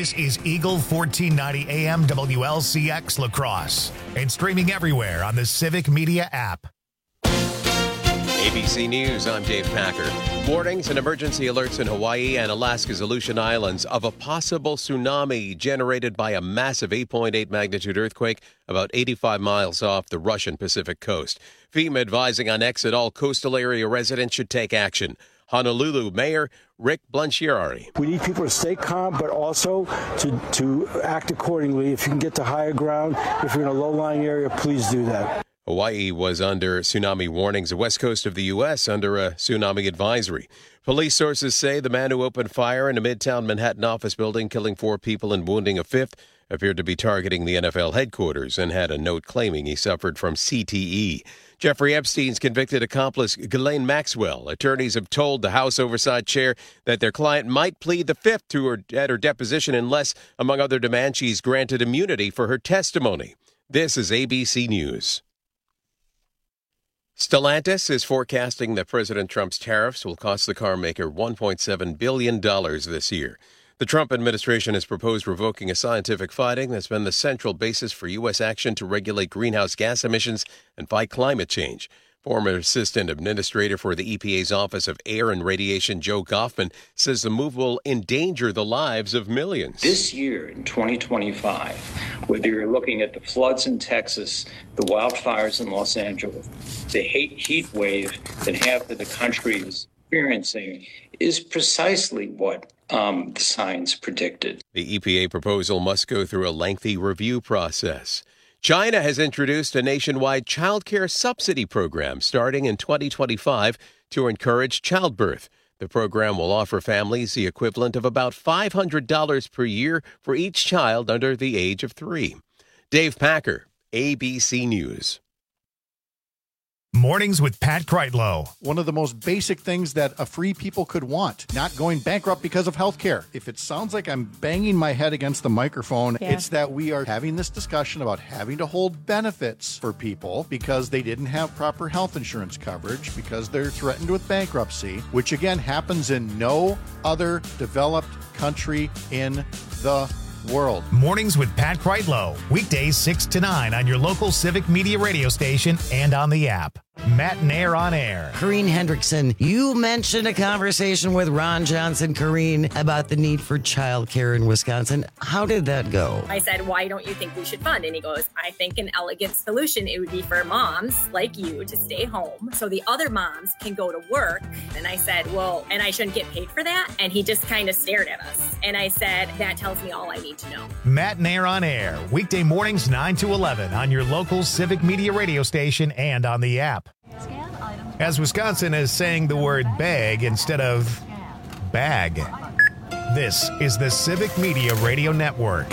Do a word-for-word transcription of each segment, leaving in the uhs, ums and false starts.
This is Eagle fourteen ninety A M W L C X La Crosse and streaming everywhere on the Civic Media app. A B C News, I'm Dave Packer. Warnings and emergency alerts in Hawaii and Alaska's Aleutian Islands of a possible tsunami generated by a massive eight point eight magnitude earthquake about eighty-five miles off the Russian Pacific coast. FEMA advising on exit. All coastal area residents should take action. Honolulu Mayor Rick Blanchiari. We need people to stay calm, but also to, to act accordingly. If you can get to higher ground, if you're in a low-lying area, please do that. Hawaii was under tsunami warnings. The west coast of the U S under a tsunami advisory. Police sources say the man who opened fire in a Midtown Manhattan office building, killing four people and wounding a fifth, appeared to be targeting the N F L headquarters and had a note claiming he suffered from C T E. Jeffrey Epstein's convicted accomplice, Ghislaine Maxwell. Attorneys have told the House Oversight Chair that their client might plead the fifth to her, at her deposition unless, among other demands, she's granted immunity for her testimony. This is A B C News. Stellantis is forecasting that President Trump's tariffs will cost the car maker one point seven billion dollars this year. The Trump administration has proposed revoking a scientific finding that's been the central basis for U S action to regulate greenhouse gas emissions and fight climate change. Former Assistant Administrator for the E P A's Office of Air and Radiation, Joe Goffman, says the move will endanger the lives of millions. This year, in twenty twenty-five, whether you're looking at the floods in Texas, the wildfires in Los Angeles, the heat wave that half of the country is experiencing, is precisely what um, the science predicted. The E P A proposal must go through a lengthy review process. China has introduced a nationwide child care subsidy program starting in twenty twenty-five to encourage childbirth. The program will offer families the equivalent of about five hundred dollars per year for each child under the age of three. Dave Packer, A B C News. Mornings with Pat Kreitlow. One of the most basic things that a free people could want, not going bankrupt because of health care. If it sounds like I'm banging my head against the microphone, yeah. It's that we are having this discussion about having to hold benefits for people because they didn't have proper health insurance coverage, because they're threatened with bankruptcy, which again happens in no other developed country in the world. Mornings with Pat Kreitlow. Weekdays six to nine on your local Civic Media radio station and on the app. Matt and Air on Air. Corrine Hendrickson, you mentioned a conversation with Ron Johnson, Corrine, about the need for childcare in Wisconsin. How did that go? I said, why don't you think we should fund? And he goes, I think an elegant solution, it would be for moms like you to stay home so the other moms can go to work. And I said, well, and I shouldn't get paid for that? And he just kind of stared at us. And I said, that tells me all I need to know. Matt and Air on Air. Weekday mornings nine to eleven on your local Civic Media radio station and on the app. As Wisconsin is saying the word bag instead of bag. This is the Civic Media Radio Network.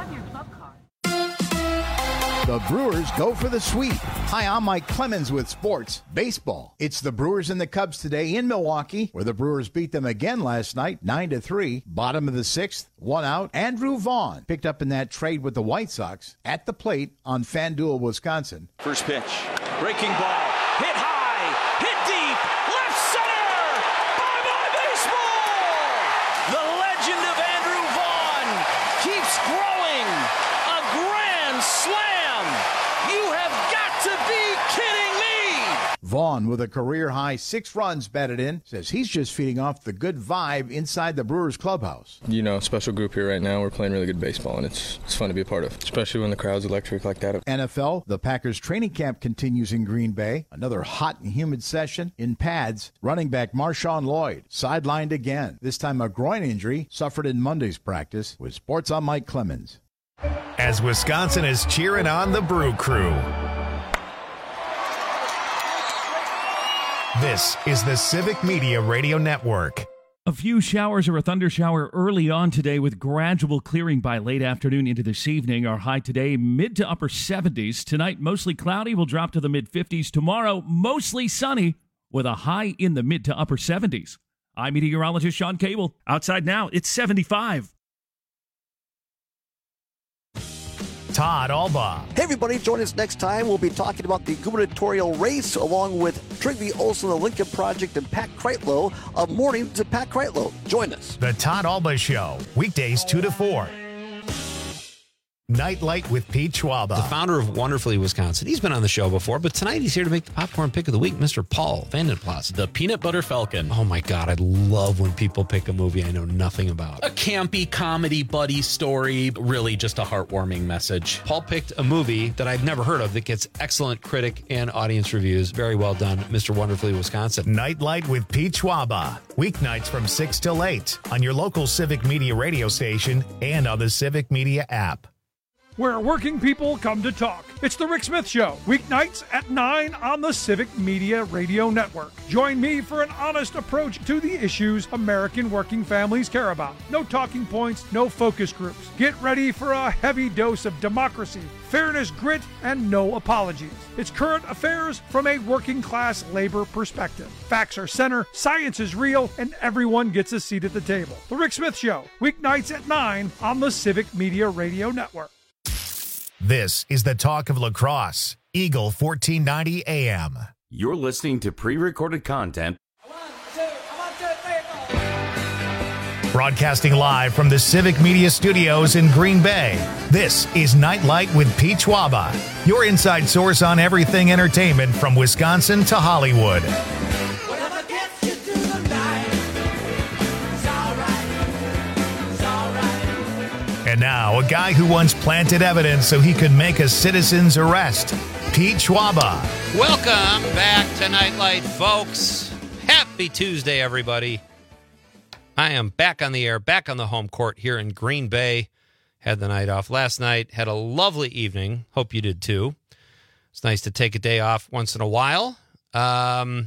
The Brewers go for the sweep. Hi, I'm Mike Clemens with Sports Baseball. It's the Brewers and the Cubs today in Milwaukee, where the Brewers beat them again last night, nine to three. Bottom of the sixth, one out. Andrew Vaughn picked up in that trade with the White Sox at the plate on FanDuel, Wisconsin. First pitch, breaking ball, hit high, hit deep, left center, bye-bye baseball! The legend of Andrew Vaughn keeps growing, a grand slam! You have got to be kidding me! Vaughn, with a career-high six runs batted in, says he's just feeding off the good vibe inside the Brewers clubhouse. You know, special group here right now. We're playing really good baseball, and it's it's fun to be a part of, especially when the crowd's electric like that. N F L, the Packers training camp continues in Green Bay. Another hot and humid session in pads. Running back Marshawn Lloyd sidelined again. This time a groin injury suffered in Monday's practice. With Sports, I'm Mike Clemens. As Wisconsin is cheering on the Brew Crew. This is the Civic Media Radio Network. A few showers or a thunder shower early on today with gradual clearing by late afternoon into this evening. Our high today, mid to upper seventies. Tonight, mostly cloudy, will drop to the mid-fifties. Tomorrow, mostly sunny with a high in the mid to upper seventies. I'm meteorologist Sean Cable. Outside now, it's seventy-five. Todd Alba. Hey, everybody, join us next time. We'll be talking about the gubernatorial race along with Trygve Olsen, the Lincoln Project, and Pat Kreitlow of Morning to Pat Kreitlow. Join us. The Todd Alba Show, weekdays two to four Nightlight with Pete Schwaba. The founder of Wonderfully Wisconsin. He's been on the show before, but tonight he's here to make the popcorn pick of the week, Mister Paul Vandenplas. The Peanut Butter Falcon. Oh my God, I love when people pick a movie I know nothing about. A campy comedy buddy story, really just a heartwarming message. Paul picked a movie that I've never heard of that gets excellent critic and audience reviews. Very well done, Mister Wonderfully Wisconsin. Nightlight with Pete Schwaba. Weeknights from six till eight on your local Civic Media radio station and on the Civic Media app. Where working people come to talk. It's the Rick Smith Show, weeknights at nine on the Civic Media Radio Network. Join me for an honest approach to the issues American working families care about. No talking points, no focus groups. Get ready for a heavy dose of democracy, fairness, grit, and no apologies. It's current affairs from a working class labor perspective. Facts are center, science is real, and everyone gets a seat at the table. The Rick Smith Show, weeknights at nine on the Civic Media Radio Network. This is the talk of lacrosse. Eagle fourteen ninety A M. You're listening to pre-recorded content. Broadcasting live from the Civic Media Studios in Green Bay. This is Nightlight with Pete Schwaba, your inside source on everything entertainment from Wisconsin to Hollywood. And now, a guy who once planted evidence so he could make a citizen's arrest, Pete Schwaba. Welcome back to Nightlight, folks. Happy Tuesday, everybody. I am back on the air, back on the home court here in Green Bay. Had the night off last night. Had a lovely evening. Hope you did too. It's nice to take a day off once in a while. Um,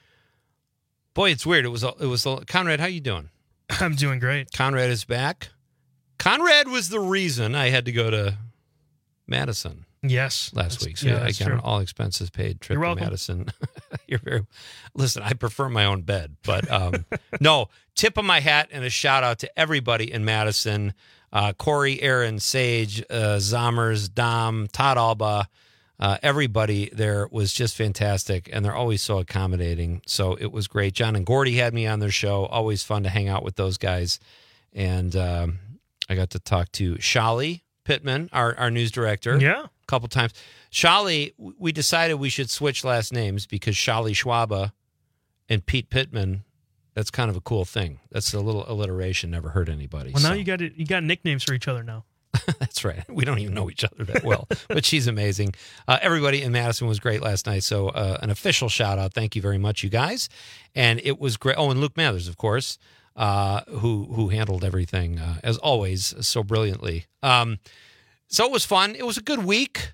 boy, it's weird. It was, it was Conrad, how you doing? I'm doing great. Conrad is back. Conrad was the reason I had to go to Madison. Yes. Last week. So yeah, I got true. an all expenses paid trip You're to welcome. Madison. You're very, listen, I prefer my own bed, but um, no, tip of my hat and a shout out to everybody in Madison. Uh, Corey, Aaron, Sage, uh, Zommers, Dom, Todd Alba, uh, everybody there was just fantastic. And they're always so accommodating. So it was great. John and Gordy had me on their show. Always fun to hang out with those guys. And, um, I got to talk to Shali Pittman, our, our news director, yeah. a couple times. Shali, we decided we should switch last names because Shali Schwaba and Pete Pittman, that's kind of a cool thing. That's a little alliteration, never hurt anybody. Well, now so. you got it. You got nicknames for each other now. That's right. We don't even know each other that well, but she's amazing. Uh, everybody in Madison was great last night. So uh, an official shout out. Thank you very much, you guys. And it was great. Oh, and Luke Mathers, of course. Uh, who who handled everything, uh, as always, so brilliantly. Um, so it was fun. It was a good week.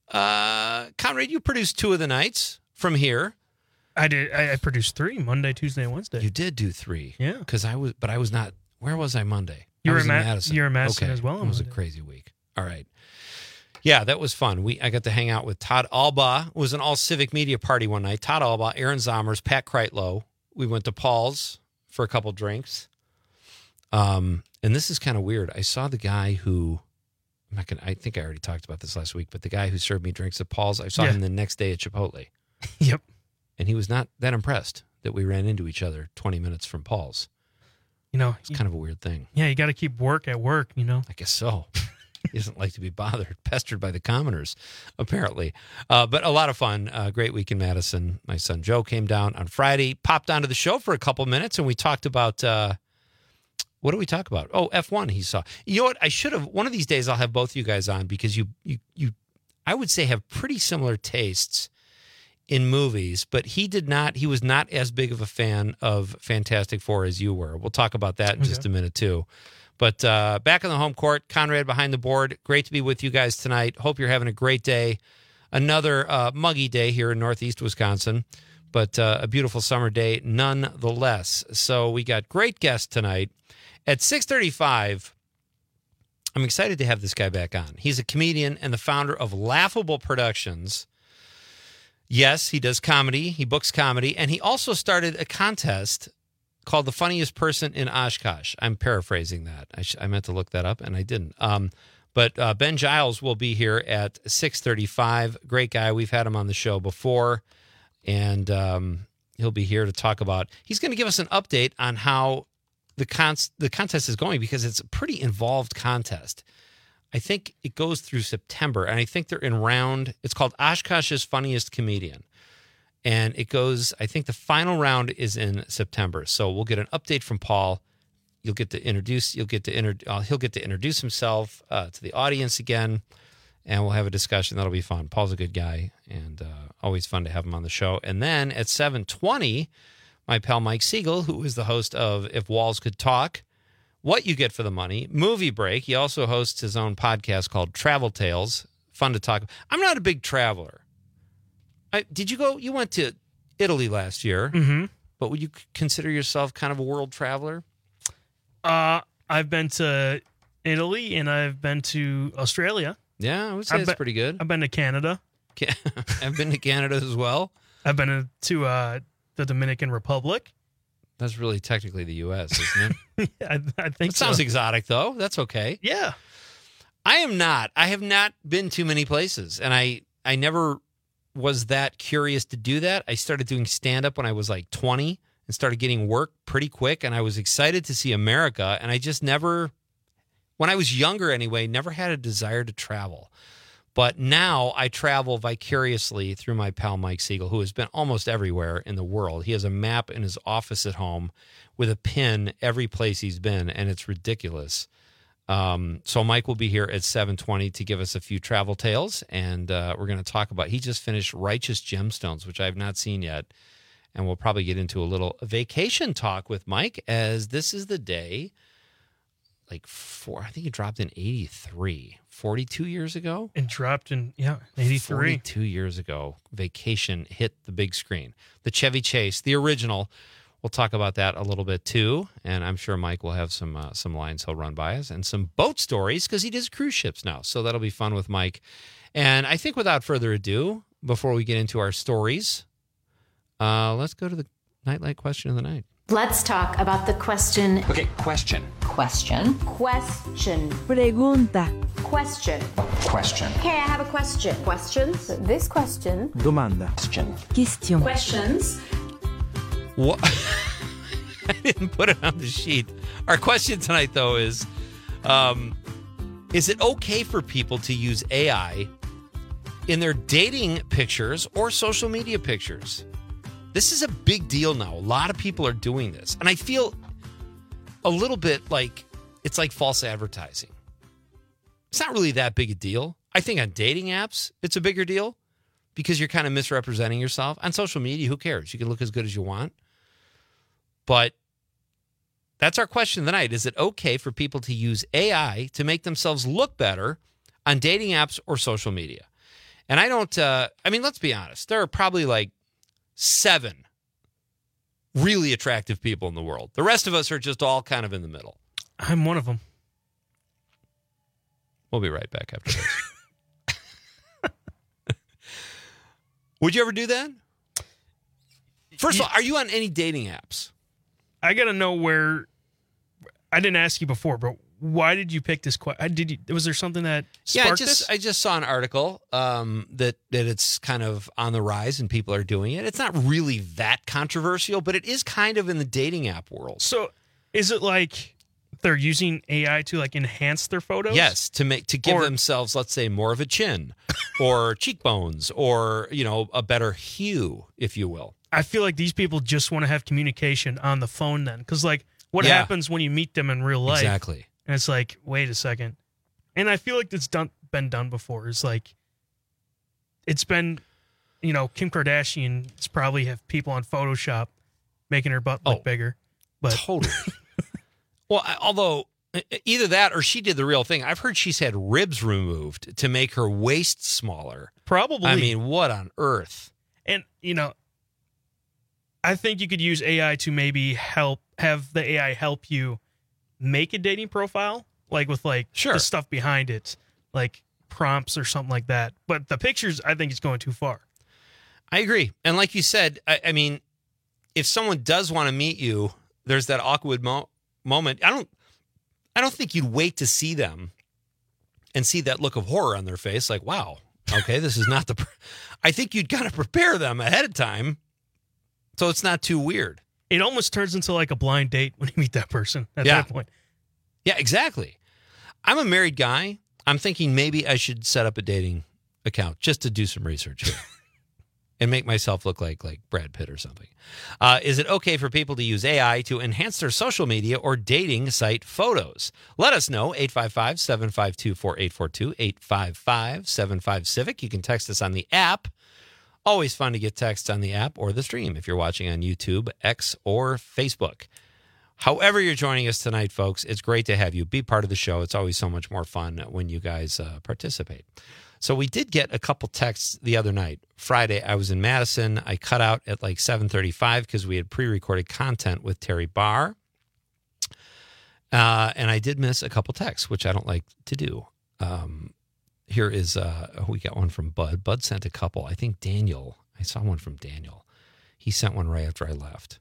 Uh, Conrad, you produced two of the nights from here. I did. I, I produced three, Monday, Tuesday, and Wednesday. You did do three. Yeah. Because I was, but I was not, where was I Monday? You I were was in in Ma- Madison. you were in Madison okay. as well on It was a Monday. crazy week. All right. Yeah, that was fun. We I got to hang out with Todd Alba. It was an all Civic Media party one night. Todd Alba, Aaron Zommers, Pat Kreitlow. We went to Paul's for a couple drinks. Um, and this is kind of weird. I saw the guy who, I'm not gonna, I think I already talked about this last week, but the guy who served me drinks at Paul's, I saw Yeah. him the next day at Chipotle. Yep. And he was not that impressed that we ran into each other twenty minutes from Paul's. You know, It's kind of a weird thing. yeah, you got to keep work at work. You know. I guess so. He doesn't like to be bothered, pestered by the commoners, apparently. Uh, but a lot of fun. Uh, great week in Madison. My son Joe came down on Friday, popped onto the show for a couple minutes, and we talked about, uh, what did we talk about? Oh, F one he saw. You know what? I should have, one of these days I'll have both you guys on because you, you, you, I would say have pretty similar tastes in movies, but he did not, he was not as big of a fan of Fantastic Four as you were. We'll talk about that in Okay. just a minute too. But uh, back on the home court, Conrad behind the board. Great to be with you guys tonight. Hope you're having a great day. Another uh, muggy day here in Northeast Wisconsin, but uh, a beautiful summer day nonetheless. So we got great guests tonight. At six thirty-five, I'm excited to have this guy back on. He's a comedian and the founder of Laughable Productions. Yes, he does comedy. He books comedy. And he also started a contest called The Funniest Person in Oshkosh. I'm paraphrasing that. I, sh- I meant to look that up, and I didn't. Um, but uh, Ben Giles will be here at six thirty-five. Great guy. We've had him on the show before, and um, he'll be here to talk about... He's going to give us an update on how the con- the contest is going because it's a pretty involved contest. I think it goes through September, and I think they're in round, it's called Oshkosh's Funniest Comedian. And it goes, I think the final round is in September. So we'll get an update from Paul. You'll get to introduce, you'll get to, inter, uh, he'll get to introduce himself uh, to the audience again, and we'll have a discussion. That'll be fun. Paul's a good guy, and uh, always fun to have him on the show. And then at seven twenty, my pal Mike Siegel, who is the host of If Walls Could Talk, What You Get for the Money, Movie Break. He also hosts his own podcast called Travel Tales. Fun to talk. I'm not a big traveler. I, did you go? You went to Italy last year, mm-hmm. but would you consider yourself kind of a world traveler? Uh, I've been to Italy and I've been to Australia. Yeah, I would say I've it's been, pretty good. I've been to Canada. I've been to Canada as well. I've been to uh, the Dominican Republic. That's really technically the U S, isn't it? I, I think it sounds so. exotic, though. That's okay. Yeah. I am not. I have not been to many places, and I, I never was that curious to do that. I started doing stand-up when I was like twenty and started getting work pretty quick, and I was excited to see America, and I just never, when I was younger anyway, never had a desire to travel. But now I travel vicariously through my pal Mike Siegel, who has been almost everywhere in the world. He has a map in his office at home with a pin every place he's been, and it's ridiculous. Um, so Mike will be here at seven twenty to give us a few travel tales, and uh, we're going to talk about, he just finished Righteous Gemstones, which I have not seen yet, and we'll probably get into a little vacation talk with Mike, as this is the day, like four, I think he dropped in eighty-three, forty-two years ago? And dropped in, yeah, eighty-three. forty-two years ago, Vacation hit the big screen. The Chevy Chase, the original. We'll talk about that a little bit too, and I'm sure Mike will have some uh, some lines he'll run by us and some boat stories because he does cruise ships now, so that'll be fun with Mike. And I think without further ado, before we get into our stories, uh, let's go to the Nightlight question of the night. Let's talk about the question. Okay, question. Question. Question. Pregunta. Question. Question. Okay, I have a question. Questions? This question. Domanda. Question. Question. Questions. What? I didn't put it on the sheet. Our question tonight, though, is, um, is it okay for people to use A I in their dating pictures or social media pictures? This is a big deal now. A lot of people are doing this. And I feel a little bit like it's like false advertising. It's not really that big a deal. I think on dating apps, it's a bigger deal because you're kind of misrepresenting yourself. On social media, who cares? You can look as good as you want. But that's our question tonight. Is it okay for people to use A I to make themselves look better on dating apps or social media? And I don't, uh, I mean, let's be honest. There are probably like seven really attractive people in the world. The rest of us are just all kind of in the middle. I'm one of them. We'll be right back after this. Would you ever do that? First of all, are you on any dating apps? I got to know where, I didn't ask you before, but why did you pick this question? Did you, was there something that sparked yeah, I just, this? I just saw an article um, that, that it's kind of on the rise and people are doing it. It's not really that controversial, but it is kind of in the dating app world. So is it like they're using A I to like enhance their photos? Yes, to make to give Or- themselves, let's say, more of a chin or cheekbones or, you know, a better hue, if you will. I feel like these people just want to have communication on the phone then. Because, like, what Yeah. happens when you meet them in real life? Exactly. And it's like, wait a second. And I feel like it's done been done before. It's like, it's been, you know, Kim Kardashian's probably have people on Photoshop making her butt look Oh, bigger. But Totally. Well, I- although uh, either that or she did the real thing. I've heard she's had ribs removed to make her waist smaller. Probably. I mean, what on earth? And, you know, I think you could use A I to maybe help, have the A I help you make a dating profile, like with like Sure. the stuff behind it, like prompts or something like that. But the pictures, I think it's going too far. I agree. And like you said, I, I mean, if someone does want to meet you, there's that awkward mo- moment. I don't, I don't think you'd wait to see them and see that look of horror on their face. Like, wow, okay, this is not the. Pr-. I think you'd kind of prepare them ahead of time, so it's not too weird. It almost turns into like a blind date when you meet that person at Yeah. that point. Yeah, exactly. I'm a married guy. I'm thinking maybe I should set up a dating account just to do some research here and make myself look like like Brad Pitt or something. Uh, is it okay for people to use A I to enhance their social media or dating site photos? Let us know, eight five five, seven five two, four eight four two, eight five five, seven five, CIVIC. You can text us on the app. Always fun to get texts on the app or the stream if you're watching on YouTube, X, or Facebook. However you're joining us tonight, folks, it's great to have you be part of the show. It's always so much more fun when you guys uh, participate. So we did get a couple texts the other night. Friday, I was in Madison. I cut out at like seven thirty-five because we had pre-recorded content with Terry Barr. Uh, and I did miss a couple texts, which I don't like to do. Um, here is, uh, we got one from Bud. Bud sent a couple. I think Daniel, I saw one from Daniel. He sent one right after I left.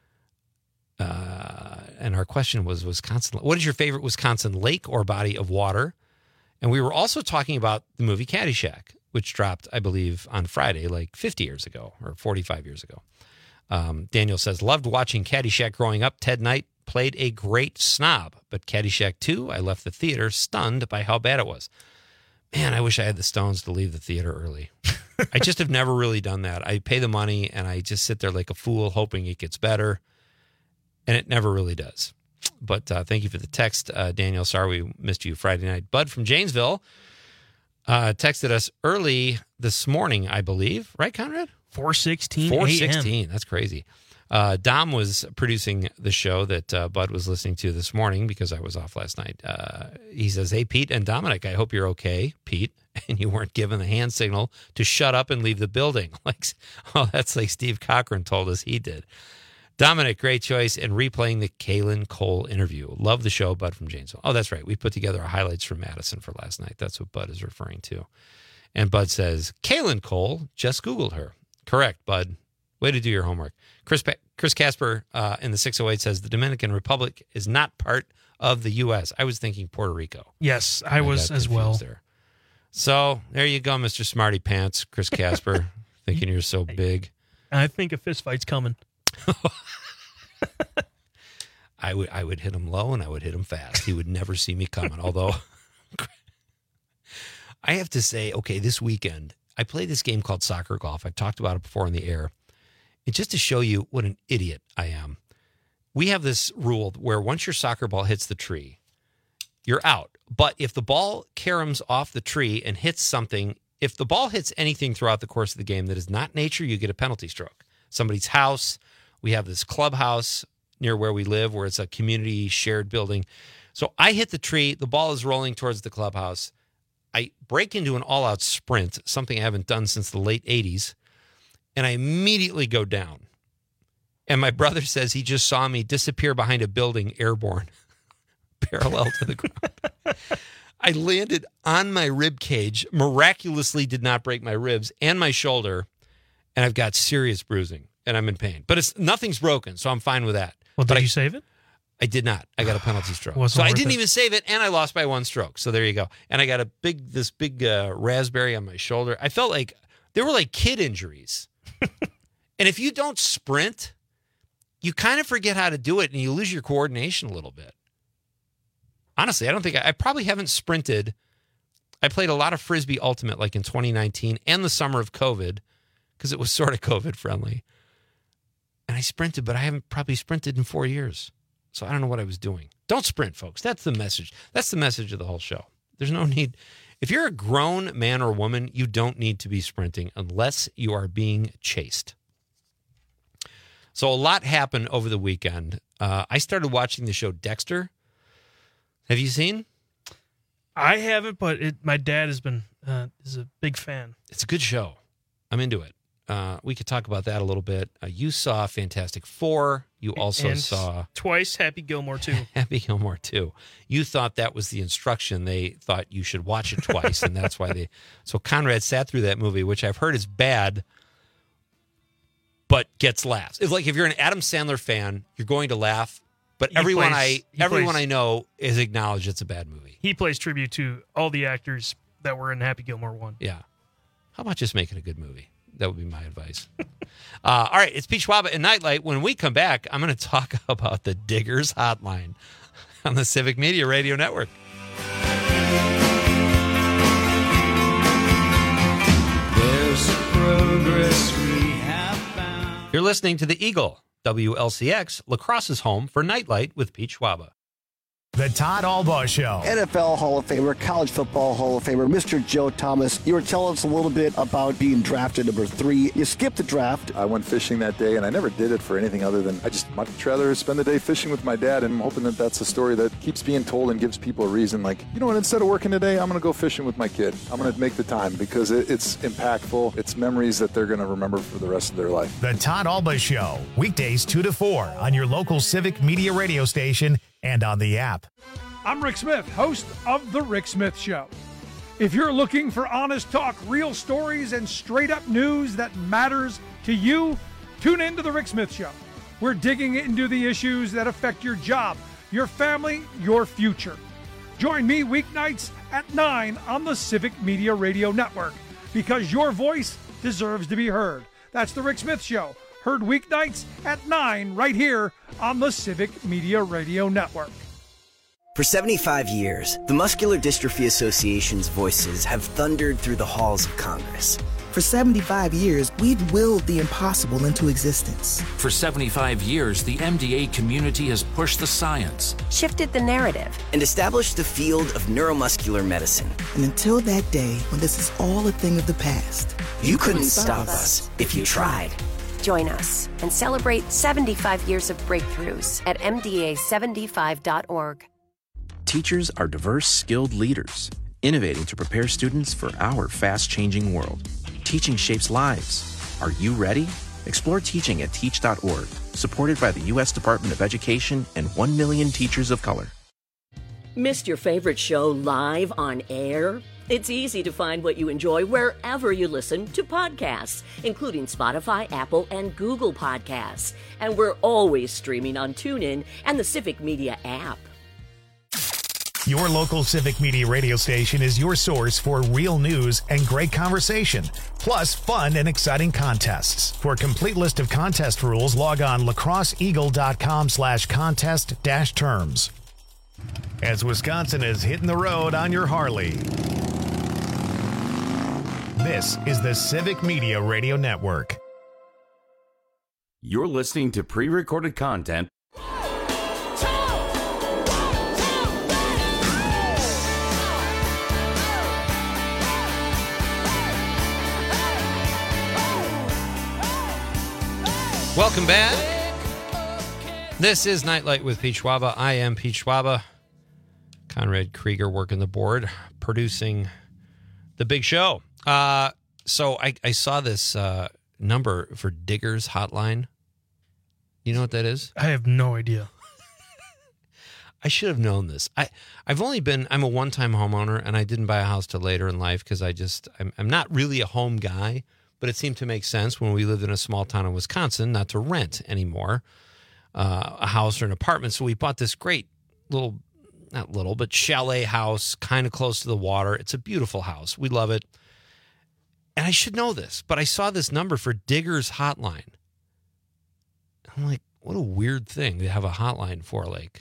Uh, and our question was, Wisconsin, what is your favorite Wisconsin lake or body of water? And we were also talking about the movie Caddyshack, which dropped, I believe, on Friday, like fifty years ago or forty-five years ago. Um, Daniel says, loved watching Caddyshack growing up. Ted Knight played a great snob, but Caddyshack two, I left the theater stunned by how bad it was. Man, I wish I had the stones to leave the theater early. I just have never really done that. I pay the money and I just sit there like a fool hoping it gets better. And it never really does. But uh, thank you for the text, uh, Daniel. Sorry we missed you Friday night. Bud from Janesville uh, texted us early this morning, I believe. Right, Conrad? four sixteen four sixteen. That's crazy. Uh, Dom was producing the show that uh, Bud was listening to this morning because I was off last night. Uh, he says, hey, Pete and Dominic, I hope you're okay, Pete, and you weren't given the hand signal to shut up and leave the building. Like, oh, that's like Steve Cochran told us he did. Dominic, great choice, and replaying the Kaylin Cole interview. Love the show, Bud from Janesville. Oh, that's right. We put together our highlights from Madison for last night. That's what Bud is referring to. And Bud says, Kaylin Cole, just Googled her. Correct, Bud. Way to do your homework. Chris pa- Chris Casper uh, in the six oh eight says the Dominican Republic is not part of the U S. I was thinking Puerto Rico. Yes, I, I was as well. There. So there you go, Mister Smarty Pants, Chris Casper, thinking you're so big. I think a fist fight's coming. I would I would hit him low and I would hit him fast. He would never see me coming. Although I have to say, okay, this weekend I played this game called Soccer Golf. I've talked about it before on the air. And just to show you what an idiot I am, we have this rule where once your soccer ball hits the tree, you're out. But if the ball caroms off the tree and hits something, if the ball hits anything throughout the course of the game that is not nature, you get a penalty stroke. Somebody's house. We have this clubhouse near where we live where it's a community shared building. So I hit the tree. The ball is rolling towards the clubhouse. I break into an all-out sprint, something I haven't done since the late eighties, and I immediately go down. And my brother says he just saw me disappear behind a building airborne, parallel to the ground. I landed on my rib cage, miraculously did not break my ribs and my shoulder, and I've got serious bruising. And I'm in pain. But it's nothing's broken, so I'm fine with that. Well, but did I, you save it? I did not. I got a penalty stroke. Wasn't so I worth didn't it. even save it, and I lost by one stroke. So there you go. And I got a big, this big uh, raspberry on my shoulder. I felt like they were like kid injuries. And if you don't sprint, you kind of forget how to do it, and you lose your coordination a little bit. Honestly, I don't think I, I probably haven't sprinted. I played a lot of Frisbee Ultimate like in twenty nineteen and the summer of COVID because it was sort of COVID friendly. And I sprinted, but I haven't probably sprinted in four years. So I don't know what I was doing. Don't sprint, folks. That's the message. That's the message of the whole show. There's no need. If you're a grown man or woman, you don't need to be sprinting unless you are being chased. So a lot happened over the weekend. Uh, I started watching the show Dexter. Have you seen? I haven't, but it, my dad has been uh, is a big fan. It's a good show. I'm into it. Uh, we could talk about that a little bit. Uh, you saw Fantastic Four. You also and saw twice Happy Gilmore too. Happy Gilmore too. You thought that was the instruction. They thought you should watch it twice, and that's why they. So Conrad sat through that movie, which I've heard is bad, but gets laughs. It's like if you're an Adam Sandler fan, you're going to laugh. But He everyone plays- I he everyone plays- I know is acknowledged it's a bad movie. He plays tribute to all the actors that were in Happy Gilmore one. Yeah. How about just making a good movie? That would be my advice. uh, all right, it's Pete Schwab and Nightlight. When we come back, I'm going to talk about the Diggers Hotline on the Civic Media Radio Network. You're listening to the Eagle, W L C X, La Crosse's home for Nightlight with Pete Schwaba. The Todd Albaugh Show. N F L Hall of Famer, College Football Hall of Famer, Mister Joe Thomas. You were telling us a little bit about being drafted number three. You skipped the draft. I went fishing that day, and I never did it for anything other than I just much rather spend the day fishing with my dad, and I'm hoping that that's a story that keeps being told and gives people a reason. Like, you know what, instead of working today, I'm going to go fishing with my kid. I'm going to make the time because it, it's impactful. It's memories that they're going to remember for the rest of their life. The Todd Albaugh Show, weekdays two to four on your local Civic Media radio station and on the app. I'm Rick Smith, host of The Rick Smith Show. If you're looking for honest talk, real stories, and straight-up news that matters to you, tune in to The Rick Smith Show. We're digging into the issues that affect your job, your family, your future. Join me weeknights at nine on the Civic Media Radio Network, because your voice deserves to be heard. That's The Rick Smith Show, heard weeknights at nine right here on the Civic Media Radio Network. For seventy-five years, the Muscular Dystrophy Association's voices have thundered through the halls of Congress. For seventy-five years, we've willed the impossible into existence. For seventy-five years, the M D A community has pushed the science, shifted the narrative, and established the field of neuromuscular medicine. And until that day, when this is all a thing of the past, you, you couldn't, couldn't stop us if you tried. Join us and celebrate seventy-five years of breakthroughs at M D A seventy-five dot org. Teachers are diverse, skilled leaders, innovating to prepare students for our fast-changing world. Teaching shapes lives. Are you ready? Explore teaching at teach dot org, supported by the U S Department of Education and one million teachers of color. Missed your favorite show live on air? It's easy to find what you enjoy wherever you listen to podcasts, including Spotify, Apple, and Google Podcasts. And we're always streaming on TuneIn and the Civic Media app. Your local Civic Media radio station is your source for real news and great conversation, plus fun and exciting contests. For a complete list of contest rules, log on lacrosseeagle.com slash contest dash terms. As Wisconsin is hitting the road on your Harley, this is the Civic Media Radio Network. You're listening to pre-recorded content. Welcome back. This is Nightlight with Pete Schwaba. I am Pete Schwaba. Conrad Krieger working the board, producing the big show. Uh, so I, I saw this uh, number for Diggers Hotline. You know what that is? I have no idea. I should have known this. I, I've only been, I'm a one-time homeowner, and I didn't buy a house till later in life because I just, I'm, I'm not really a home guy. But it seemed to make sense when we lived in a small town in Wisconsin not to rent anymore uh, a house or an apartment. So we bought this great little, not little, but chalet house kind of close to the water. It's a beautiful house. We love it. And I should know this, but I saw this number for Diggers Hotline. I'm like, what a weird thing to have a hotline for. Like,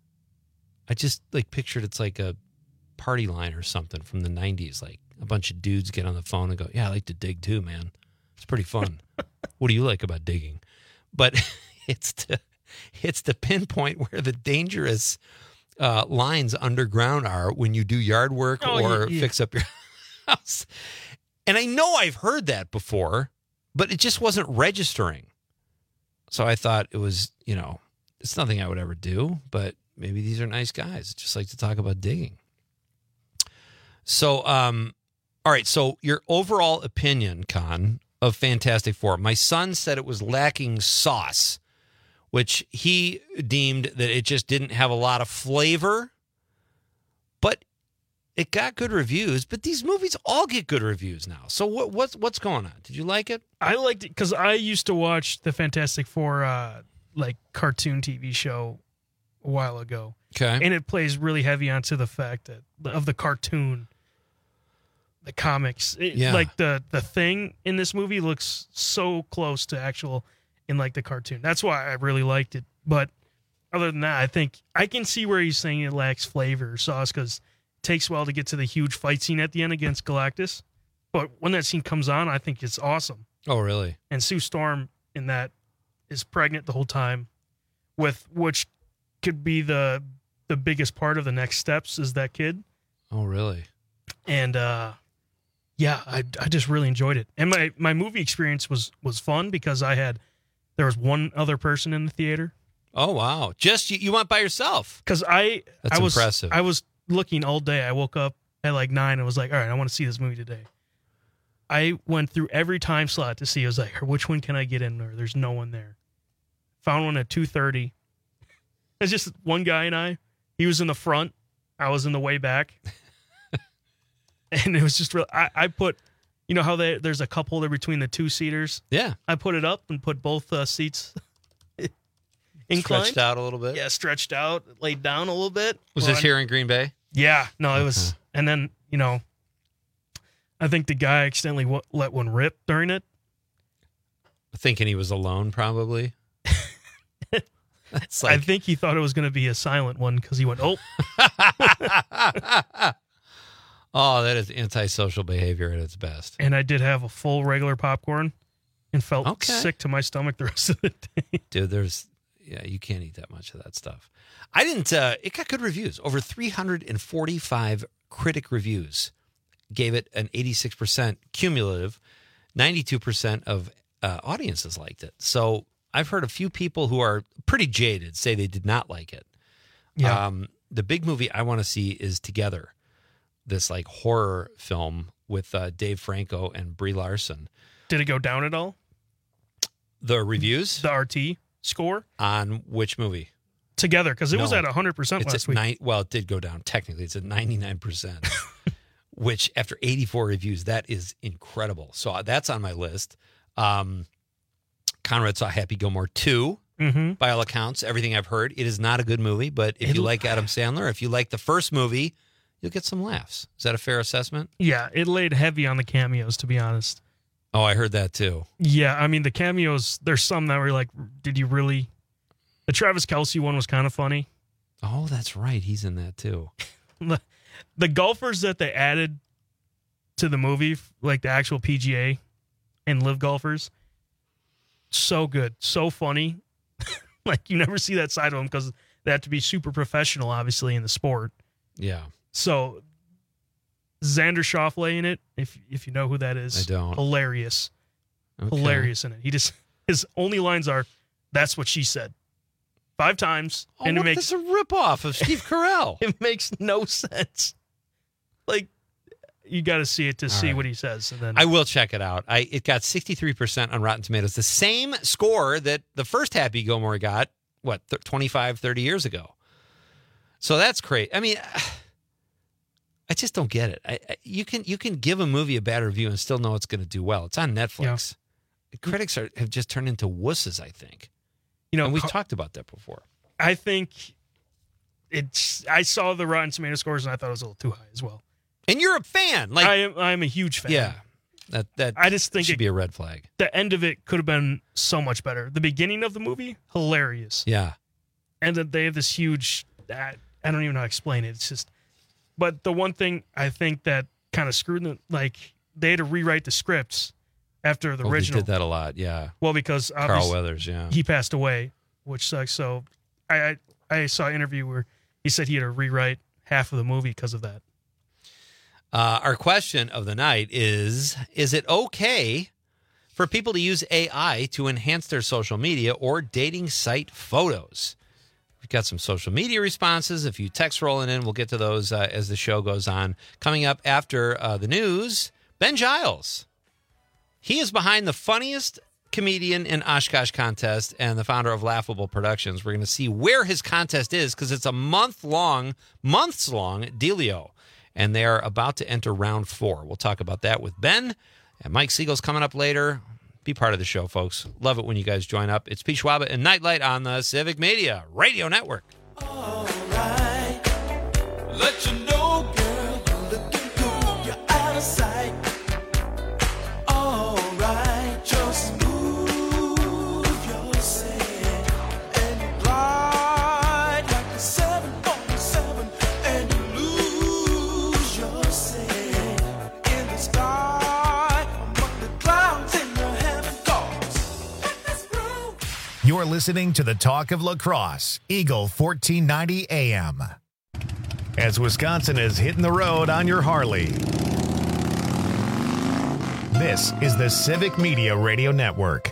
I just like pictured it's like a party line or something from the nineties, like, a bunch of dudes get on the phone and go, yeah, I like to dig too, man. It's pretty fun. What do you like about digging? But it's to, it's to pinpoint where the dangerous uh, lines underground are when you do yard work oh, or yeah. fix up your house. And I know I've heard that before, but it just wasn't registering. So I thought it was, you know, it's nothing I would ever do, but maybe these are nice guys. Just like to talk about digging. So, um, all right, so your overall opinion, Con, of Fantastic Four. My son said it was lacking sauce, which he deemed that it just didn't have a lot of flavor, but it got good reviews. But these movies all get good reviews now. So what, what's what's going on? Did you like it? I liked it because I used to watch the Fantastic Four uh, like cartoon T V show a while ago. Okay, and it plays really heavy onto the fact that of the cartoon. The comics, it, yeah. like the the thing in this movie looks so close to actual in like the cartoon. That's why I really liked it. But other than that, I think I can see where he's saying it lacks flavor or sauce because it takes a while to get to the huge fight scene at the end against Galactus. But when that scene comes on, I think it's awesome. Oh, really? And Sue Storm in that is pregnant the whole time, with which could be the the biggest part of the next steps is that kid. Oh, really? And uh, yeah, I I just really enjoyed it. And my, my movie experience was was fun because I had there was one other person in the theater. Oh, wow. Just you, you went by yourself? Because I That's I was impressive. I was looking all day. I woke up at like nine and was like, all right, I want to see this movie today. I went through every time slot to see. I was like, which one can I get in there? There's no one there. Found one at two thirty. It's just one guy and I. He was in the front. I was in the way back. And it was just real. I, I put, you know how they, there's a cup holder between the two seaters? Yeah. I put it up and put both uh, seats inclined. Stretched out a little bit? Yeah, stretched out, laid down a little bit. Was Well, this here in Green Bay? Yeah. No, it was. And then, you know, I think the guy accidentally w- let one rip during it. Thinking he was alone, probably. It's like, I think he thought it was going to be a silent one because he went, oh. Oh, that is antisocial behavior at its best. And I did have a full regular popcorn and felt Okay. sick to my stomach the rest of the day. Dude, there's, yeah, you can't eat that much of that stuff. I didn't, uh, it got good reviews. Over three hundred forty-five critic reviews gave it an eighty-six percent cumulative. ninety-two percent of uh, audiences liked it. So I've heard a few people who are pretty jaded say they did not like it. Yeah. Um, the big movie I want to see is Together, this like horror film with uh, Dave Franco and Brie Larson. Did it go down at all? The reviews? The R T score? On which movie? Together, because it was No. at one hundred percent It's last at week. nine, well, it did go down. Technically, it's at ninety-nine percent, which after eighty-four reviews, that is incredible. So uh, that's on my list. Um, Conrad saw Happy Gilmore two, Mm-hmm. by all accounts. Everything I've heard, it is not a good movie, but if you It'll- like Adam Sandler, if you like the first movie, you'll get some laughs. Is that a fair assessment? Yeah, it laid heavy on the cameos, to be honest. Oh, I heard that too. Yeah, I mean, the cameos, there's some that were like, did you really? The Travis Kelce one was kind of funny. Oh, that's right. He's in that too. The, the golfers that they added to the movie, like the actual P G A and live golfers, so good, so funny. Like, you never see that side of them because they have to be super professional, obviously, in the sport. Yeah. So, Xander Schauffele in it, if if you know who that is. I don't. Hilarious. Okay. Hilarious in it. He just, his only lines are, that's what she said. Five times. Oh, and it what, makes that's a ripoff of Steve Carell. it makes no sense. Like, you got to see it to All see right. what he says. And then I will check it out. I It got sixty-three percent on Rotten Tomatoes, the same score that the first Happy Gilmore got, what, th- twenty-five, thirty years ago. So that's great. I mean, I just don't get it. I, I, you can you can give a movie a bad review and still know it's going to do well. It's on Netflix. Critics are, have just turned into wusses, I think. You know, and we've co- talked about that before. I think it's, I saw the Rotten Tomato scores and I thought it was a little too high as well. And you're a fan. Like I am, I am a huge fan. Yeah. That that I just think should it- be a red flag. The end of it could have been so much better. The beginning of the movie, hilarious. Yeah. And then they have this huge, I, I don't even know how to explain it. It's just, but the one thing I think that kind of screwed them, like they had to rewrite the scripts after the Oh, they original. did that a lot, yeah. Well, because Carl obviously Weathers, yeah. he passed away, which sucks. So I, I, I saw an interview where he said he had to rewrite half of the movie because of that. Uh, our question of the night is, is it okay for people to use A I to enhance their social media or dating site photos? We've got some social media responses, a few texts rolling in. We'll get to those uh, as the show goes on. Coming up after uh, the news, Ben Giles. He is behind the funniest comedian in Oshkosh contest and the founder of Laughable Productions. We're going to see where his contest is because it's a month-long, months-long dealio. And they are about to enter round four. We'll talk about that with Ben. And Mike Siegel's coming up later. Be part of the show, folks. Love it when you guys join up. It's Pete Schwab and Nightlight on the Civic Media Radio Network. Let you know, girl, you're looking cool. You're out of sight. All right, just move yourself and you glide like a seven forty-seven and you lose yourself in the sky among the clouds in your heaven cause. You're listening to the Talk of Lacrosse, Eagle fourteen ninety A M. As Wisconsin is hitting the road on your Harley. This is the Civic Media Radio Network.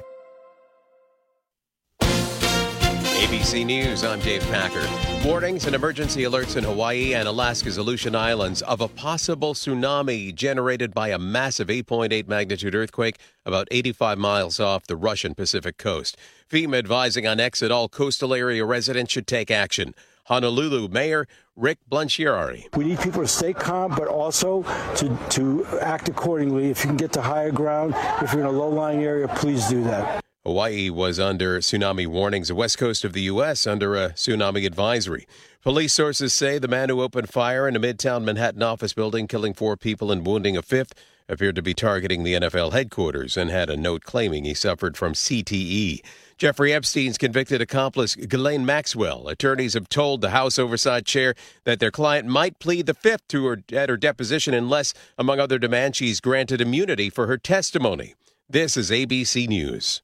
A B C News, I'm Dave Packer. Warnings and emergency alerts in Hawaii and Alaska's Aleutian Islands of a possible tsunami generated by a massive eight point eight magnitude earthquake about eighty-five miles off the Russian Pacific coast. FEMA advising on exit, all coastal area residents should take action. Honolulu Mayor Rick Blanchiari. We need people to stay calm, but also to, to act accordingly. If you can get to higher ground, if you're in a low-lying area, please do that. Hawaii was under tsunami warnings, the west coast of the U S under a tsunami advisory. Police sources say the man who opened fire in a Midtown Manhattan office building, killing four people and wounding a fifth, appeared to be targeting the N F L headquarters and had a note claiming he suffered from C T E. Jeffrey Epstein's convicted accomplice, Ghislaine Maxwell. Attorneys have told the House Oversight Chair that their client might plead the fifth to her, at her deposition unless, among other demands, she's granted immunity for her testimony. This is A B C News.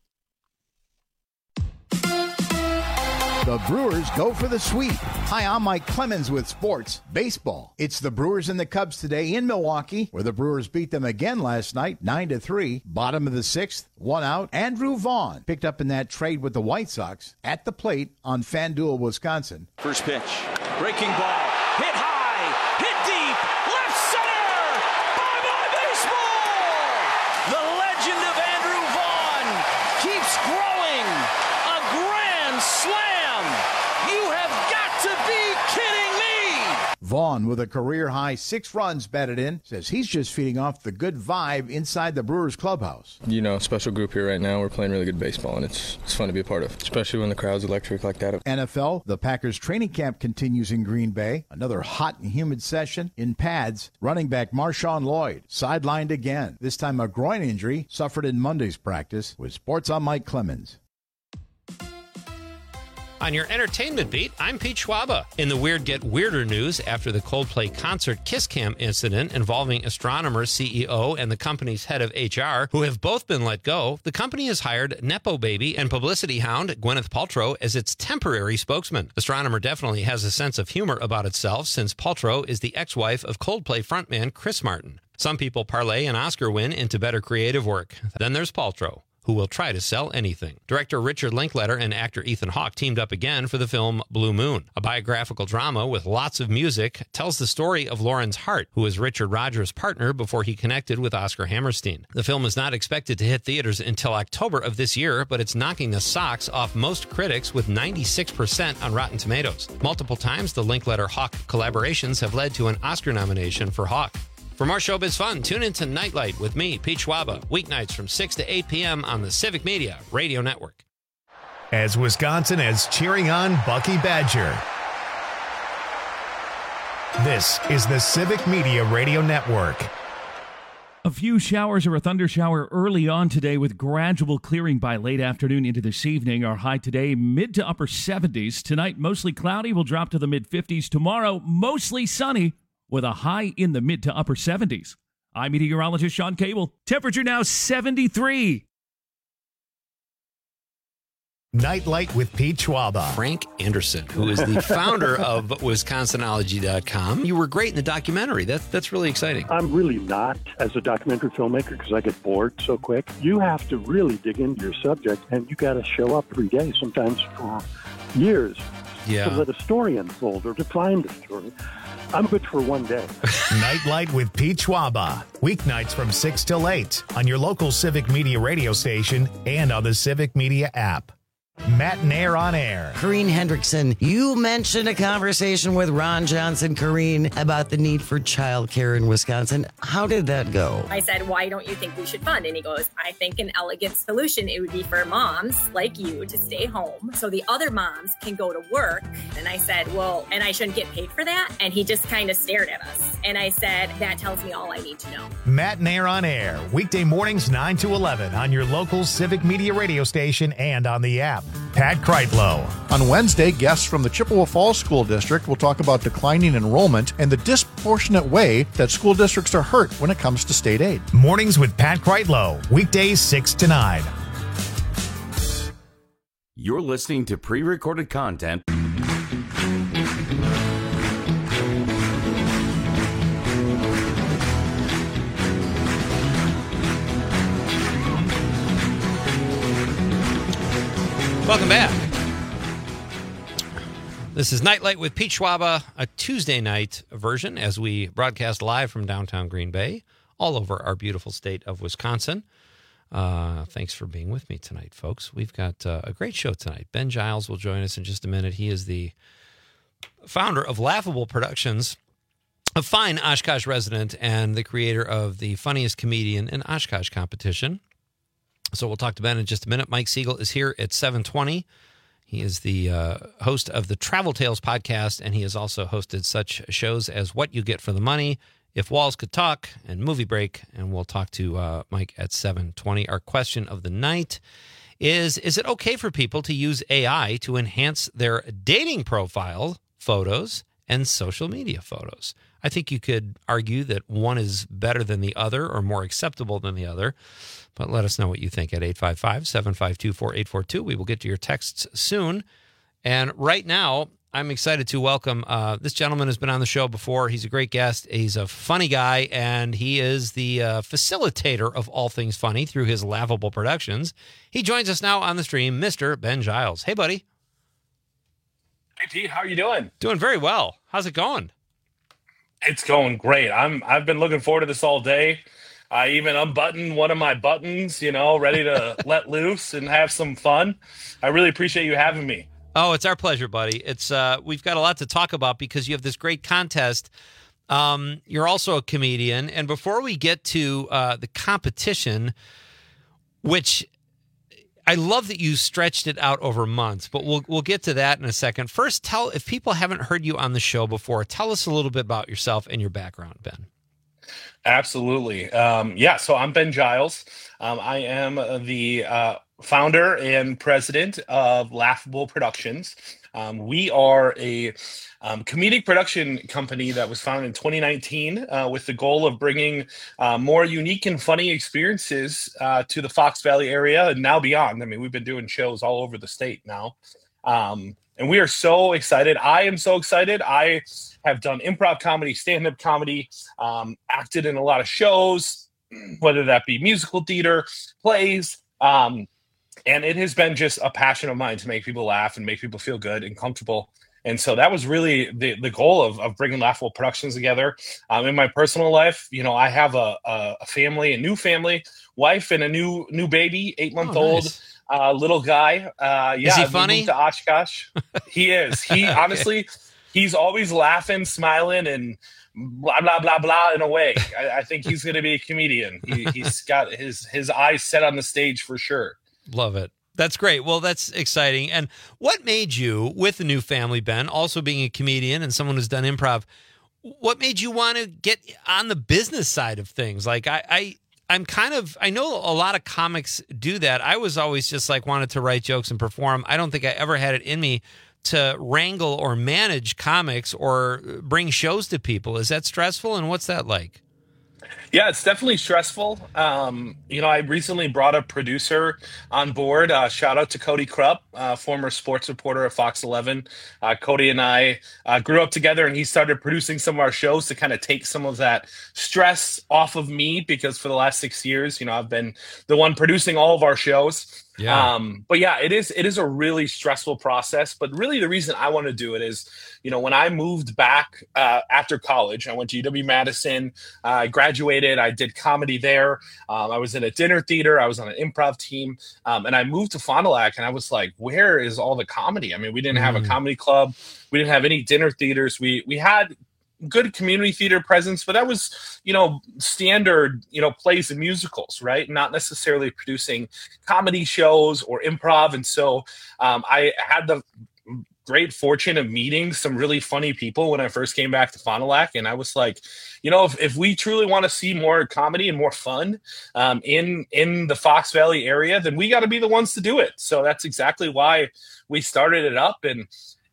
The Brewers go for the sweep. Hi, I'm Mike Clemens with Sports Baseball. It's the Brewers and the Cubs today in Milwaukee, where the Brewers beat them again last night, nine to three. Bottom of the sixth, one out. Andrew Vaughn picked up in that trade with the White Sox at the plate on FanDuel, Wisconsin. First pitch, breaking ball, hit high, hit deep, left center, bye-bye baseball! The legend of Andrew Vaughn keeps growing, a grand slam! You have got to be kidding me! Vaughn, with a career-high six runs batted in, says he's just feeding off the good vibe inside the Brewers clubhouse. You know, special group here right now. We're playing really good baseball, and it's it's fun to be a part of, especially when the crowd's electric like that. N F L, the Packers training camp continues in Green Bay. Another hot and humid session in pads. Running back Marshawn Lloyd sidelined again. This time a groin injury suffered in Monday's practice. With Sports, I'm Mike Clemens. On your entertainment beat, I'm Pete Schwaba. In the Weird Get Weirder news, after the Coldplay concert Kiss Cam incident involving Astronomer C E O and the company's head of H R, who have both been let go, the company has hired Nepo Baby and publicity hound Gwyneth Paltrow as its temporary spokesman. Astronomer definitely has a sense of humor about itself, since Paltrow is the ex-wife of Coldplay frontman Chris Martin. Some people parlay an Oscar win into better creative work. Then there's Paltrow, who will try to sell anything. Director Richard Linklater and actor Ethan Hawke teamed up again for the film Blue Moon. A biographical drama with lots of music tells the story of Lawrence Hart, who was Richard Rodgers' partner before he connected with Oscar Hammerstein. The film is not expected to hit theaters until October of this year, but it's knocking the socks off most critics with ninety-six percent on Rotten Tomatoes. Multiple times, the Linklater-Hawke collaborations have led to an Oscar nomination for Hawke. For more showbiz fun, tune into Nightlight with me, Pete Schwaba, weeknights from six to eight p.m. on the Civic Media Radio Network. As Wisconsin is cheering on Bucky Badger. This is the Civic Media Radio Network. A few showers or a thunder shower early on today, with gradual clearing by late afternoon into this evening. Our high today, mid to upper seventies. Tonight, mostly cloudy, will drop to the mid fifties. Tomorrow, mostly sunny, with a high in the mid to upper seventies. I'm meteorologist Sean Cable. Temperature now seventy-three. Nightlight with Pete Schwaba. Frank Anderson, who is the founder of Wisconsinology dot com. You were great in the documentary. That, that's really exciting. I'm really not as a documentary filmmaker because I get bored so quick. You have to really dig into your subject, and you got to show up every day, sometimes for years, yeah. to let a story unfold or to find a story. I'm good for one day. Nightlight with Pete Schwaba. Weeknights from six till eight on your local Civic Media radio station and on the Civic Media app. Matinee on Air. Corrine Hendrickson, you mentioned a conversation with Ron Johnson, Corrine, about the need for childcare in Wisconsin. How did that go? I said, why don't you think we should fund? And he goes, I think an elegant solution, it would be for moms like you to stay home so the other moms can go to work. And I said, well, and I shouldn't get paid for that? And he just kind of stared at us. And I said, that tells me all I need to know. Matinee on Air. Weekday mornings nine to eleven on your local Civic Media radio station and on the app. Pat Kreitlow. On Wednesday, guests from the Chippewa Falls School District will talk about declining enrollment and the disproportionate way that school districts are hurt when it comes to state aid. Mornings with Pat Kreitlow. Weekdays six to nine. You're listening to pre-recorded content. Welcome back. This is Nightlight with Pete Schwaba, a Tuesday night version as we broadcast live from downtown Green Bay, all over our beautiful state of Wisconsin. Uh, thanks for being with me tonight, folks. We've got uh, a great show tonight. Ben Giles will join us in just a minute. He is the founder of Laughable Productions, a fine Oshkosh resident, and the creator of the funniest comedian in Oshkosh competition. So we'll talk to Ben in just a minute. Mike Siegel is here at seven twenty. He is the uh, host of the Travel Tales podcast, and he has also hosted such shows as What You Get for the Money, If Walls Could Talk, and Movie Break. And we'll talk to uh, Mike at seven twenty. Our question of the night is, is it okay for people to use A I to enhance their dating profile photos and social media photos? I think you could argue that one is better than the other or more acceptable than the other. But let us know what you think at eight five five, seven five two, four eight four two. We will get to your texts soon. And right now, I'm excited to welcome uh, this gentleman who's been on the show before. He's a great guest. He's a funny guy, and he is the uh, facilitator of all things funny through his Laughable Productions. He joins us now on the stream, Mister Ben Giles. Hey, buddy. Hey, Pete. How are you doing? Doing very well. How's it going? It's going great. I'm, I've been looking forward to this all day. I even unbuttoned one of my buttons, you know, ready to let loose and have some fun. I really appreciate you having me. Oh, it's our pleasure, buddy. It's uh, we've got a lot to talk about because you have this great contest. Um, you're also a comedian. And before we get to uh, the competition, which I love that you stretched it out over months, but we'll we'll get to that in a second. First, tell if people haven't heard you on the show before, tell us a little bit about yourself and your background, Ben. Absolutely. Um, yeah, so I'm Ben Giles. Um, I am the uh, founder and president of Laughable Productions. Um, we are a um, comedic production company that was founded in twenty nineteen uh, with the goal of bringing uh, more unique and funny experiences uh, to the Fox Valley area and now beyond. I mean, we've been doing shows all over the state now. Um, and we are so excited. I am so excited. I have done improv comedy, stand-up comedy, um, acted in a lot of shows, whether that be musical theater, plays. Um, and it has been just a passion of mine to make people laugh and make people feel good and comfortable. And so that was really the, the goal of, of bringing Laughable Productions together. Um, in my personal life, you know, I have a, a, a family, a new family, wife, and a new new baby, eight-month-old. Oh, nice. Uh, little guy. Uh, yeah, is he funny? To Oshkosh. He is. He okay. honestly, he's always laughing, smiling, and blah blah blah blah. In a way, I, I think he's going to be a comedian. He, he's got his his eyes set on the stage for sure. Love it. That's great. Well, that's exciting. And what made you, with the new family, Ben, also being a comedian and someone who's done improv, what made you want to get on the business side of things? Like I. I I'm kind of, I know a lot of comics do that. I was always just like wanted to write jokes and perform. I don't think I ever had it in me to wrangle or manage comics or bring shows to people. Is that stressful? And what's that like? Yeah, it's definitely stressful. Um, you know, I recently brought a producer on board. Uh, shout out to Cody Krupp, uh, former sports reporter at Fox eleven. Uh, Cody and I uh, grew up together, and he started producing some of our shows to kind of take some of that stress off of me, because for the last six years, you know, I've been the one producing all of our shows. Yeah. Um, but yeah, it is it is a really stressful process. But really the reason I want to do it is, you know, when I moved back uh, after college, I went to U W Madison, uh, I graduated, I did comedy there. Um, I was in a dinner theater, I was on an improv team, um, and I moved to Fond du Lac, and I was like, where is all the comedy? I mean, we didn't have Mm. a comedy club. We didn't have any dinner theaters. We we had good community theater presence, but that was, you know, standard, you know, plays and musicals, right? Not necessarily producing comedy shows or improv. And so um, I had the great fortune of meeting some really funny people when I first came back to Fond du Lac. And I was like, you know, if, if we truly want to see more comedy and more fun um, in, in the Fox Valley area, then we got to be the ones to do it. So that's exactly why we started it up. And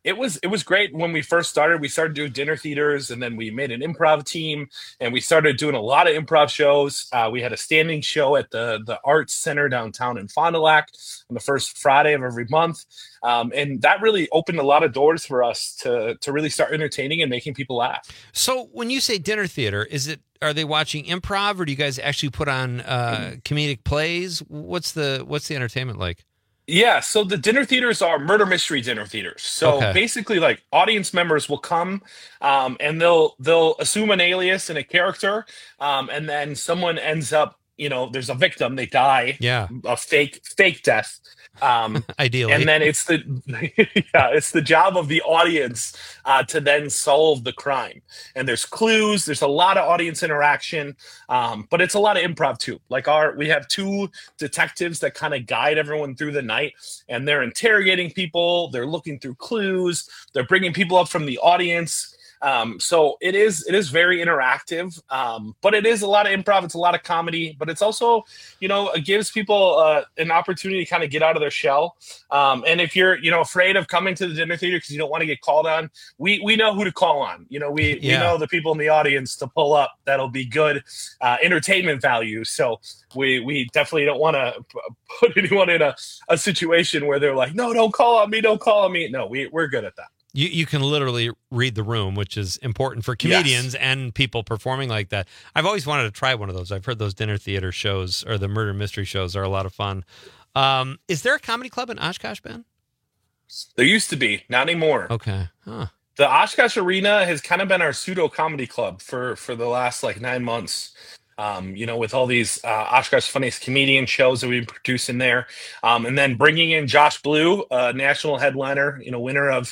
it was it was great when we first started. We started doing dinner theaters, and then we made an improv team, and we started doing a lot of improv shows. Uh, we had a standing show at the the Arts Center downtown in Fond du Lac on the first Friday of every month, um, and that really opened a lot of doors for us to to really start entertaining and making people laugh. So when you say dinner theater, is it are they watching improv, or do you guys actually put on uh, comedic plays? What's the what's the entertainment like? Yeah, so the dinner theaters are murder mystery dinner theaters. So Okay. basically, like, audience members will come um, and they'll they'll assume an alias and a character, um, and then someone ends up, you know, there's a victim, they die, Yeah. a fake fake death. Um, Ideally. and then it's the yeah, it's the job of the audience uh, to then solve the crime. And there's clues. There's a lot of audience interaction, um, but it's a lot of improv too. Like our, we have two detectives that kind of guide everyone through the night, and they're interrogating people. They're looking through clues. They're bringing people up from the audience. Um, so it is it is very interactive, um, but it is a lot of improv. It's a lot of comedy, but it's also, you know, it gives people uh, an opportunity to kind of get out of their shell. Um, and if you're, you know, afraid of coming to the dinner theater because you don't want to get called on, we we know who to call on. You know, we, Yeah. we know the people in the audience to pull up. That'll be good uh, entertainment value. So we we definitely don't want to put anyone in a, a situation where they're like, no, don't call on me, don't call on me. No, we we're good at that. You you can literally read the room, which is important for comedians and people performing like that. I've always wanted to try one of those. I've heard those dinner theater shows or the murder mystery shows are a lot of fun. Um, is there a comedy club in Oshkosh, Ben? There used to be, not anymore. Okay. Huh. The Oshkosh Arena has kind of been our pseudo comedy club for for the last like nine months. Um, you know, with all these uh, Oshkosh Funniest Comedian shows that we've been producing there, um, and then bringing in Josh Blue, uh, national headliner, you know, winner of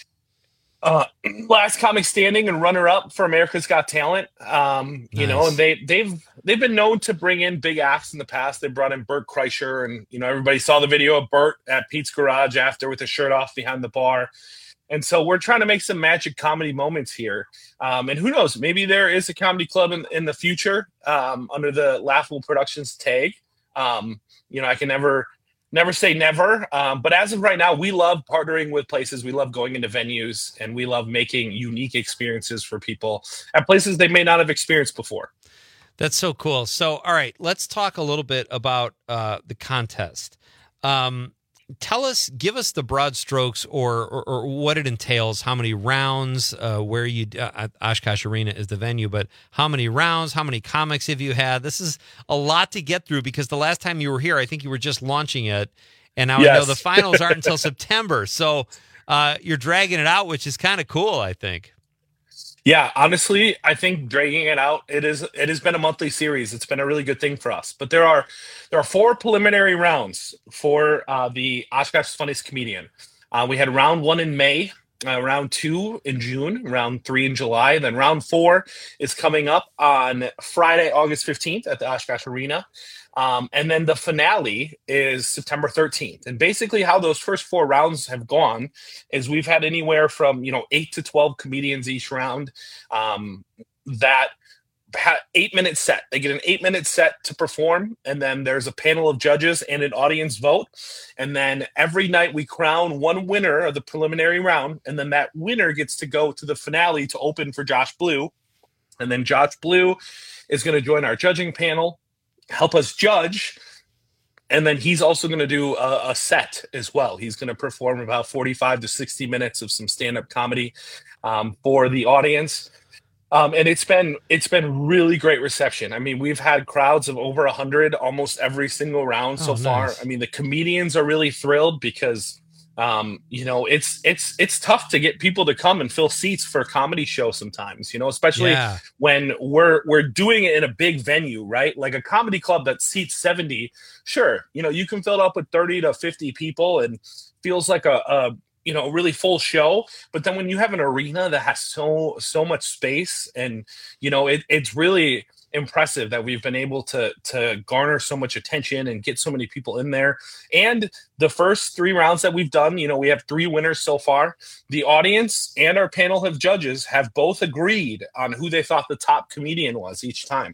uh, Last Comic Standing and runner-up for America's Got Talent. Um, you know, Nice. and they they've they've been known to bring in big acts in the past. They brought in Bert Kreischer, and you know, everybody saw the video of Bert at Pete's Garage after with his shirt off behind the bar. And so we're trying to make some magic comedy moments here. Um, and who knows, maybe there is a comedy club in, in the future um, under the Laughable Productions tag. Um, you know, I can never, never say never. Um, but as of right now, we love partnering with places. We love going into venues, and we love making unique experiences for people at places they may not have experienced before. That's so cool. So, all right, let's talk a little bit about uh, the contest. Um, tell us, give us the broad strokes or, or, or what it entails, how many rounds, uh, where you, uh, Oshkosh Arena is the venue, but how many rounds, how many comics have you had? This is a lot to get through because the last time you were here, I think you were just launching it. And now I know Yes. the finals aren't until September. So uh, you're dragging it out, which is kind of cool, I think. Yeah, honestly, I think dragging it out, it is it has been a monthly series. It's been a really good thing for us. But there are there are four preliminary rounds for uh, the Oshkosh Funniest Comedian. Uh, we had round one in May, uh, round two in June, round three in July. Then round four is coming up on Friday, August fifteenth at the Oshkosh Arena. Um, and then the finale is September thirteenth. And basically how those first four rounds have gone is we've had anywhere from, you know, eight to twelve comedians each round um, that ha- eight minute set. They get an eight minute set to perform. And then there's a panel of judges and an audience vote. And then every night we crown one winner of the preliminary round. And then that winner gets to go to the finale to open for Josh Blue. And then Josh Blue is going to join our judging panel, help us judge, and then he's also going to do a, a set as well. He's going to perform about forty-five to sixty minutes of some stand-up comedy um, for the audience. Um, and it's been it's been really great reception. I mean, we've had crowds of over one hundred almost every single round so Oh, far. nice. I mean, the comedians are really thrilled because um, you know, it's it's it's tough to get people to come and fill seats for a comedy show sometimes, you know, especially Yeah. when we're we're doing it in a big venue, right? Like a comedy club that seats seventy, sure, you know, you can fill it up with thirty to fifty people and feels like a, a you know, a really full show. But then when you have an arena that has so so much space, and you know, it, it's really impressive that we've been able to to garner so much attention and get so many people in there. And the first three rounds that we've done, you know, we have three winners so far. The audience and our panel of judges have both agreed on who they thought the top comedian was each time.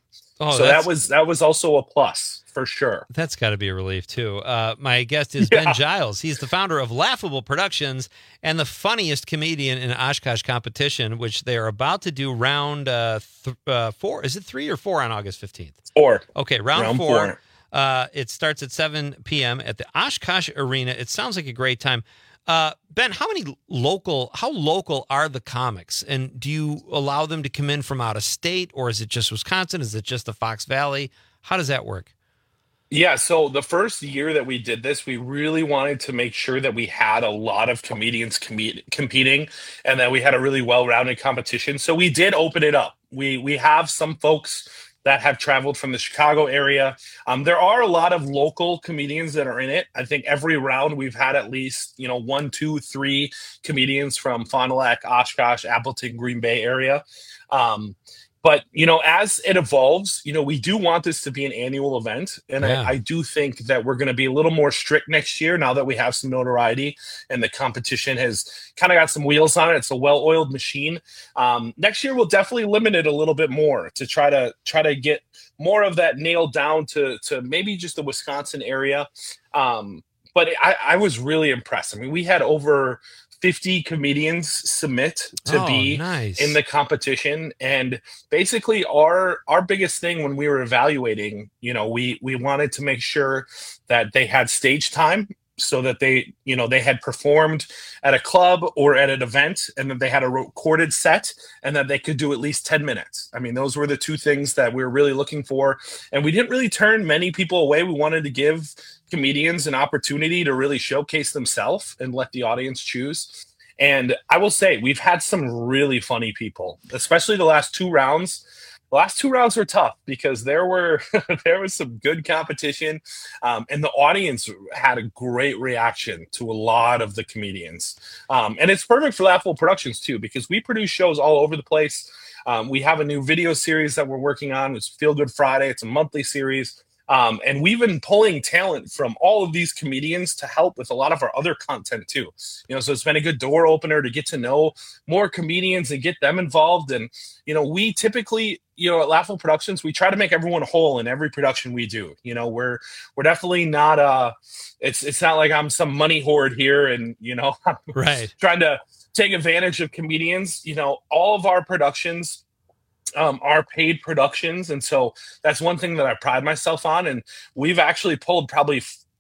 Oh, so that was that was also a plus for sure. That's got to be a relief too. Uh, my guest is Yeah. Ben Giles. He's the founder of Laughable Productions and the funniest comedian in Oshkosh competition, which they are about to do round uh, th- uh, four. Is it three or four on August fifteenth? Four. Okay, round, Round four. four. Uh, it starts at seven p.m. at the Oshkosh Arena. It sounds like a great time. Uh, Ben, how many local, how local are the comics? And do you allow them to come in from out of state, or is it just Wisconsin? Is it just the Fox Valley? How does that work? Yeah, so the first year that we did this, we really wanted to make sure that we had a lot of comedians com- competing and that we had a really well-rounded competition. So we did open it up. We we have some folks that have traveled from the Chicago area. Um, there are a lot of local comedians that are in it. I think every round we've had at least, you know, one, two, three comedians from Fond du Lac, Oshkosh, Appleton, Green Bay area. Um, but, you know, as it evolves, you know, we do want this to be an annual event. And Yeah. I, I do think that we're going to be a little more strict next year now that we have some notoriety and the competition has kind of got some wheels on it. It's a well-oiled machine. Um, next year, we'll definitely limit it a little bit more to try to try to get more of that nailed down to, to maybe just the Wisconsin area. Um, but I, I was really impressed. I mean, we had over fifty comedians submit to Oh, be nice. in the competition. And basically our our biggest thing when we were evaluating, you know, we we wanted to make sure that they had stage time so that they, you know, they had performed at a club or at an event and that they had a recorded set and that they could do at least ten minutes. I mean, those were the two things that we were really looking for. And we didn't really turn many people away. We wanted to give comedians an opportunity to really showcase themselves and let the audience choose. And I will say, we've had some really funny people, especially the last two rounds. The last two rounds were tough because there were there was some good competition, um, and the audience had a great reaction to a lot of the comedians. Um, and it's perfect for Laughable Productions too, because we produce shows all over the place. Um, we have a new video series that we're working on. It's Feel Good Friday. It's a monthly series. Um, and we've been pulling talent from all of these comedians to help with a lot of our other content too. You know, so it's been a good door opener to get to know more comedians and get them involved. And, you know, we typically, you know, at Laughable Productions, we try to make everyone whole in every production we do. You know, we're, we're definitely not, uh, it's, it's not like I'm some money hoard here and, you know, Right. trying to take advantage of comedians. You know, all of our productions Um, are paid productions. And so that's one thing that I pride myself on. And we've actually pulled probably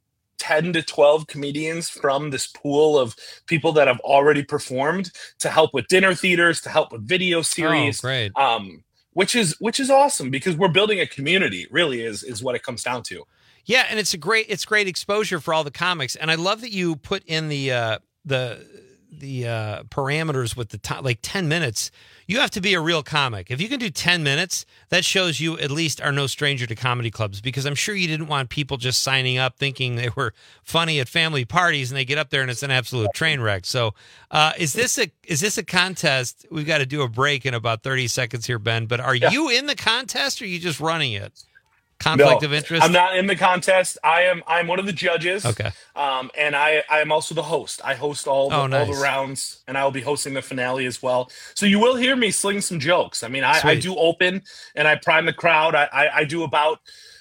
ten to twelve comedians from this pool of people that have already performed to help with dinner theaters, to help with video series. Oh, great. Um, which is, which is awesome because we're building a community, really is, is what it comes down to. Yeah, and it's a great it's great exposure for all the comics, and I love that you put in the uh, the the uh, parameters with the time, like ten minutes. You have to be a real comic. If you can do ten minutes, that shows you at least are no stranger to comedy clubs, because I'm sure you didn't want people just signing up thinking they were funny at family parties and they get up there and it's an absolute train wreck. So uh, is this a is this a contest? We've got to do a break in about thirty seconds here, Ben, but are Yeah. you in the contest or are you just running it? Conflict No, of interest? I'm not in the contest. I am. I'm one of the judges. Okay. Um, and I, I am also the host. I host all the, Oh, all nice. the rounds, and I will be hosting the finale as well. So you will hear me sling some jokes. I mean, I, I Sweet. do open and I prime the crowd. I, I, I do about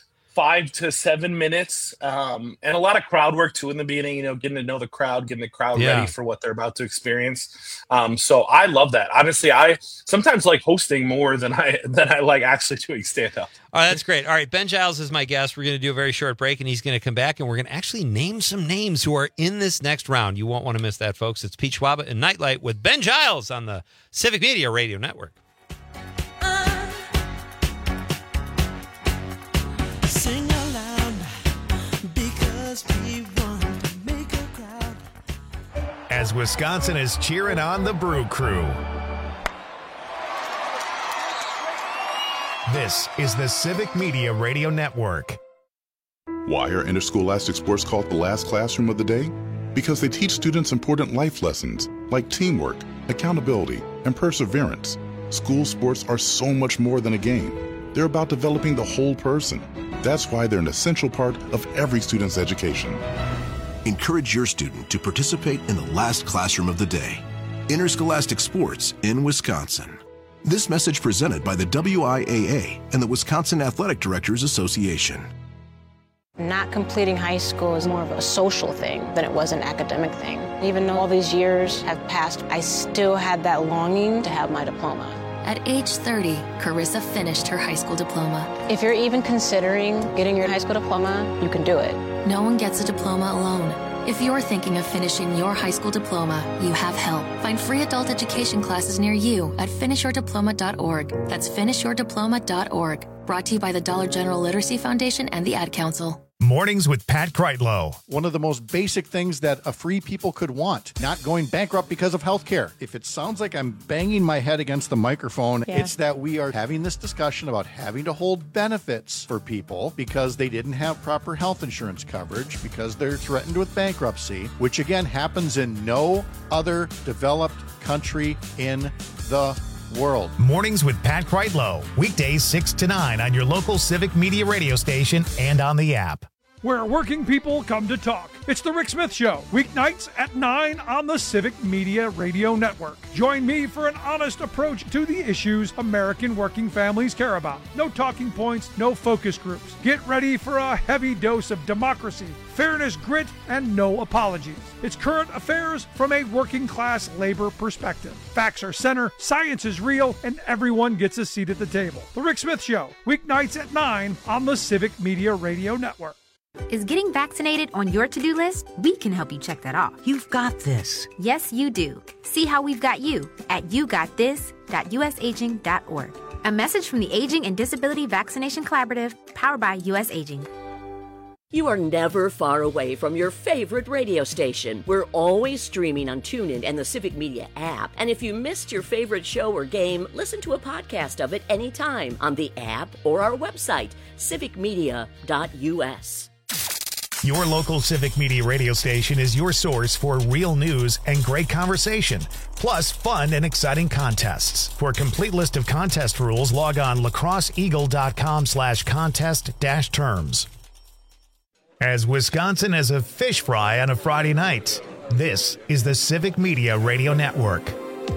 five to seven minutes, um, and a lot of crowd work too in the beginning. You know, getting to know the crowd, getting the crowd Yeah. ready for what they're about to experience. Um, so I love that. Honestly, I sometimes like hosting more than I than I like actually doing stand up. Oh, that's great. All right, Ben Giles is my guest. We're going to do a very short break, and he's going to come back, and we're going to actually name some names who are in this next round. You won't want to miss that, folks. It's Pete Schwaba and Nightlight with Ben Giles on the Civic Media Radio Network. Sing aloud because we want to make a crowd. As Wisconsin is cheering on the Brew Crew. This is the Civic Media Radio Network. Why are interscholastic sports called the last classroom of the day? Because they teach students important life lessons like teamwork, accountability, and perseverance. School sports are so much more than a game. They're about developing the whole person. That's why they're an essential part of every student's education. Encourage your student to participate in the last classroom of the day. Interscholastic sports in Wisconsin. This message presented by the W I A A and the Wisconsin Athletic Directors Association. Not completing high school is more of a social thing than it was an academic thing. Even though all these years have passed, I still had that longing to have my diploma. At age thirty, Carissa finished her high school diploma. If you're even considering getting your high school diploma, you can do it. No one gets a diploma alone. If you're thinking of finishing your high school diploma, you have help. Find free adult education classes near you at finish your diploma dot org. That's finish your diploma dot org. Brought to you by the Dollar General Literacy Foundation and the Ad Council. Mornings with Pat Kreitlow. One of the most basic things that a free people could want, not going bankrupt because of health care. If it sounds like I'm banging my head against the microphone, Yeah. it's that we are having this discussion about having to hold benefits for people because they didn't have proper health insurance coverage, because they're threatened with bankruptcy, which again happens in no other developed country in the world. Mornings with Pat Kreitlow. Weekdays six to nine on your local Civic Media radio station and on the app. Where working people come to talk. It's the Rick Smith Show, weeknights at nine on the Civic Media Radio Network. Join me for an honest approach to the issues American working families care about. No talking points, no focus groups. Get ready for a heavy dose of democracy, fairness, grit, and no apologies. It's current affairs from a working class labor perspective. Facts are center, science is real, and everyone gets a seat at the table. The Rick Smith Show, weeknights at nine on the Civic Media Radio Network. Is getting vaccinated on your to-do list? We can help you check that off. You've got this. Yes, you do. See how we've got you at you got this dot u s aging dot org. A message from the Aging and Disability Vaccination Collaborative, powered by U S Aging. You are never far away from your favorite radio station. We're always streaming on TuneIn and the Civic Media app. And if you missed your favorite show or game, listen to a podcast of it anytime on the app or our website, civic media dot u s. Your local Civic Media radio station is your source for real news and great conversation, plus fun and exciting contests. For a complete list of contest rules, log on lacrosse eagle dot com slash contest dash terms. As Wisconsin has a fish fry on a Friday night, this is the Civic Media Radio Network.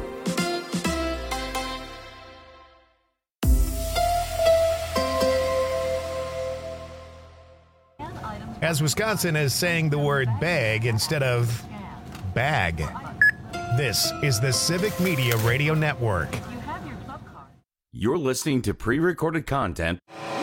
As Wisconsin is saying the word bag instead of bag, this is the Civic Media Radio Network. You're listening to pre-recorded content.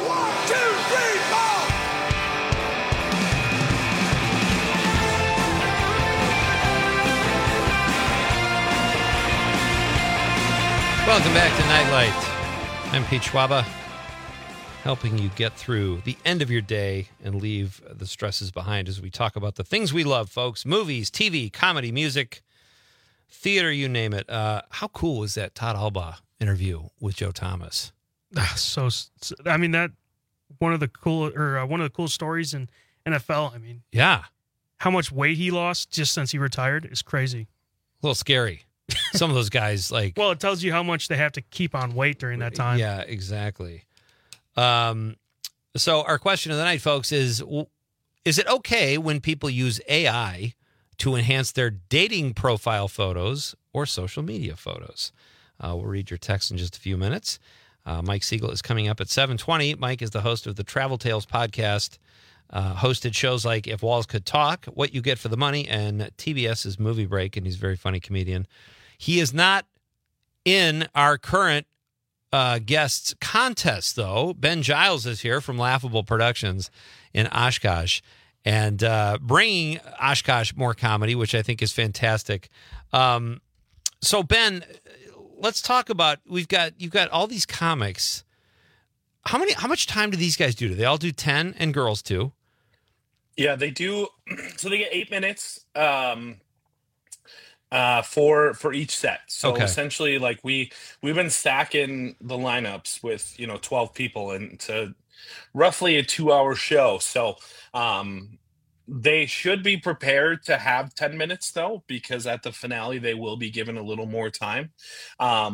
Welcome back to Nightlight. I'm Pete Schwaba, helping you get through the end of your day and leave the stresses behind as we talk about the things we love, folks. Movies, T V, comedy, music, theater, you name it. Uh, how cool was that Todd Alba interview with Joe Thomas? Ah, so, so, I mean, that one of the cool or uh, one of the cool stories in N F L. I mean, yeah, how much weight he lost just since he retired is crazy. A little scary. Some of those guys, like, well, it tells you how much they have to keep on weight during that time. Yeah, exactly. Um, so our question of the night, folks, is: is it okay when people use A I to enhance their dating profile photos or social media photos? Uh, we'll read your text in just a few minutes. Uh, Mike Siegel is coming up at seven twenty. Mike is the host of the Travel Tales podcast, uh, hosted shows like If Walls Could Talk, What You Get for the Money, and TBS's Movie Break, and he's a very funny comedian. He is not in our current uh, guests contest, though. Ben Giles is here from Laughable Productions in Oshkosh, and uh, bringing Oshkosh more comedy, which I think is fantastic. Um, so, Ben, let's talk about, we've got, you've got all these comics. How many, how much time do these guys do? Do they all do ten, and girls too? Yeah, they do. So they get eight minutes um, uh, for for each set. So Okay. essentially, like we we've been stacking the lineups with you know twelve people into roughly a two hour show. So um, they should be prepared to have ten minutes though, because at the finale they will be given a little more time. Um,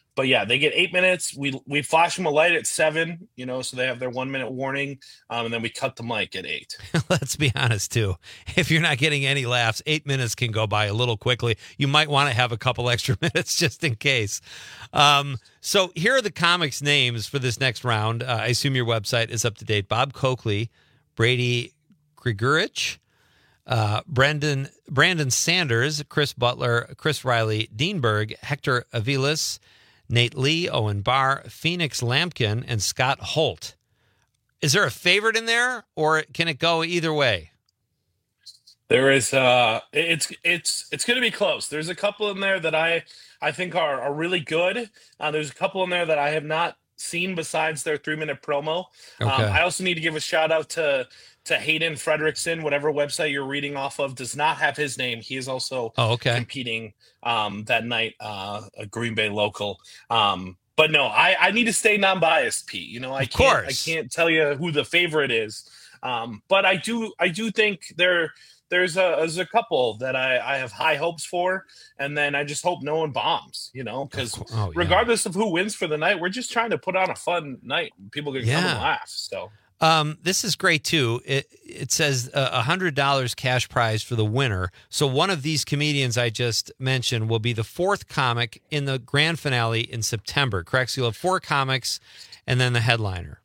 but yeah, they get eight minutes. We we flash them a light at seven, you know, so they have their one minute warning, um, and then we cut the mic at eight. Let's be honest, too. If you're not getting any laughs, eight minutes can go by a little quickly. You might want to have a couple extra minutes just in case. Um, so here are the comics' names for this next round. Uh, I assume your website is up to date. Bob Coakley, Brady Grigorich, uh, Brandon Brandon Sanders, Chris Butler, Chris Riley, Dean Berg, Hector Avilas, Nate Lee, Owen Barr, Phoenix Lampkin, and Scott Holt. Is there a favorite in there, or can it go either way? There is. Uh, it's it's it's going to be close. There's a couple in there that I I think are are really good. Uh, there's a couple in there that I have not seen besides their three minute promo. Okay. Um, I also need to give a shout out to to Hayden Fredrickson. Whatever website you're reading off of does not have his name. He is also oh, okay. competing um, that night, uh, a Green Bay local. Um, but no, I, I need to stay non-biased, Pete. You know, I of can't course. I can't tell you who the favorite is. Um, but I do I do think there there's a there's a couple that I, I have high hopes for, and then I just hope no one bombs. You know, because oh, yeah. regardless of who wins for the night, we're just trying to put on a fun night. People can come Yeah. and laugh. So. Um, this is great, too. It it says uh, one hundred dollars cash prize for the winner. So one of these comedians I just mentioned will be the fourth comic in the grand finale in September, correct? So you'll have four comics and then the headliner.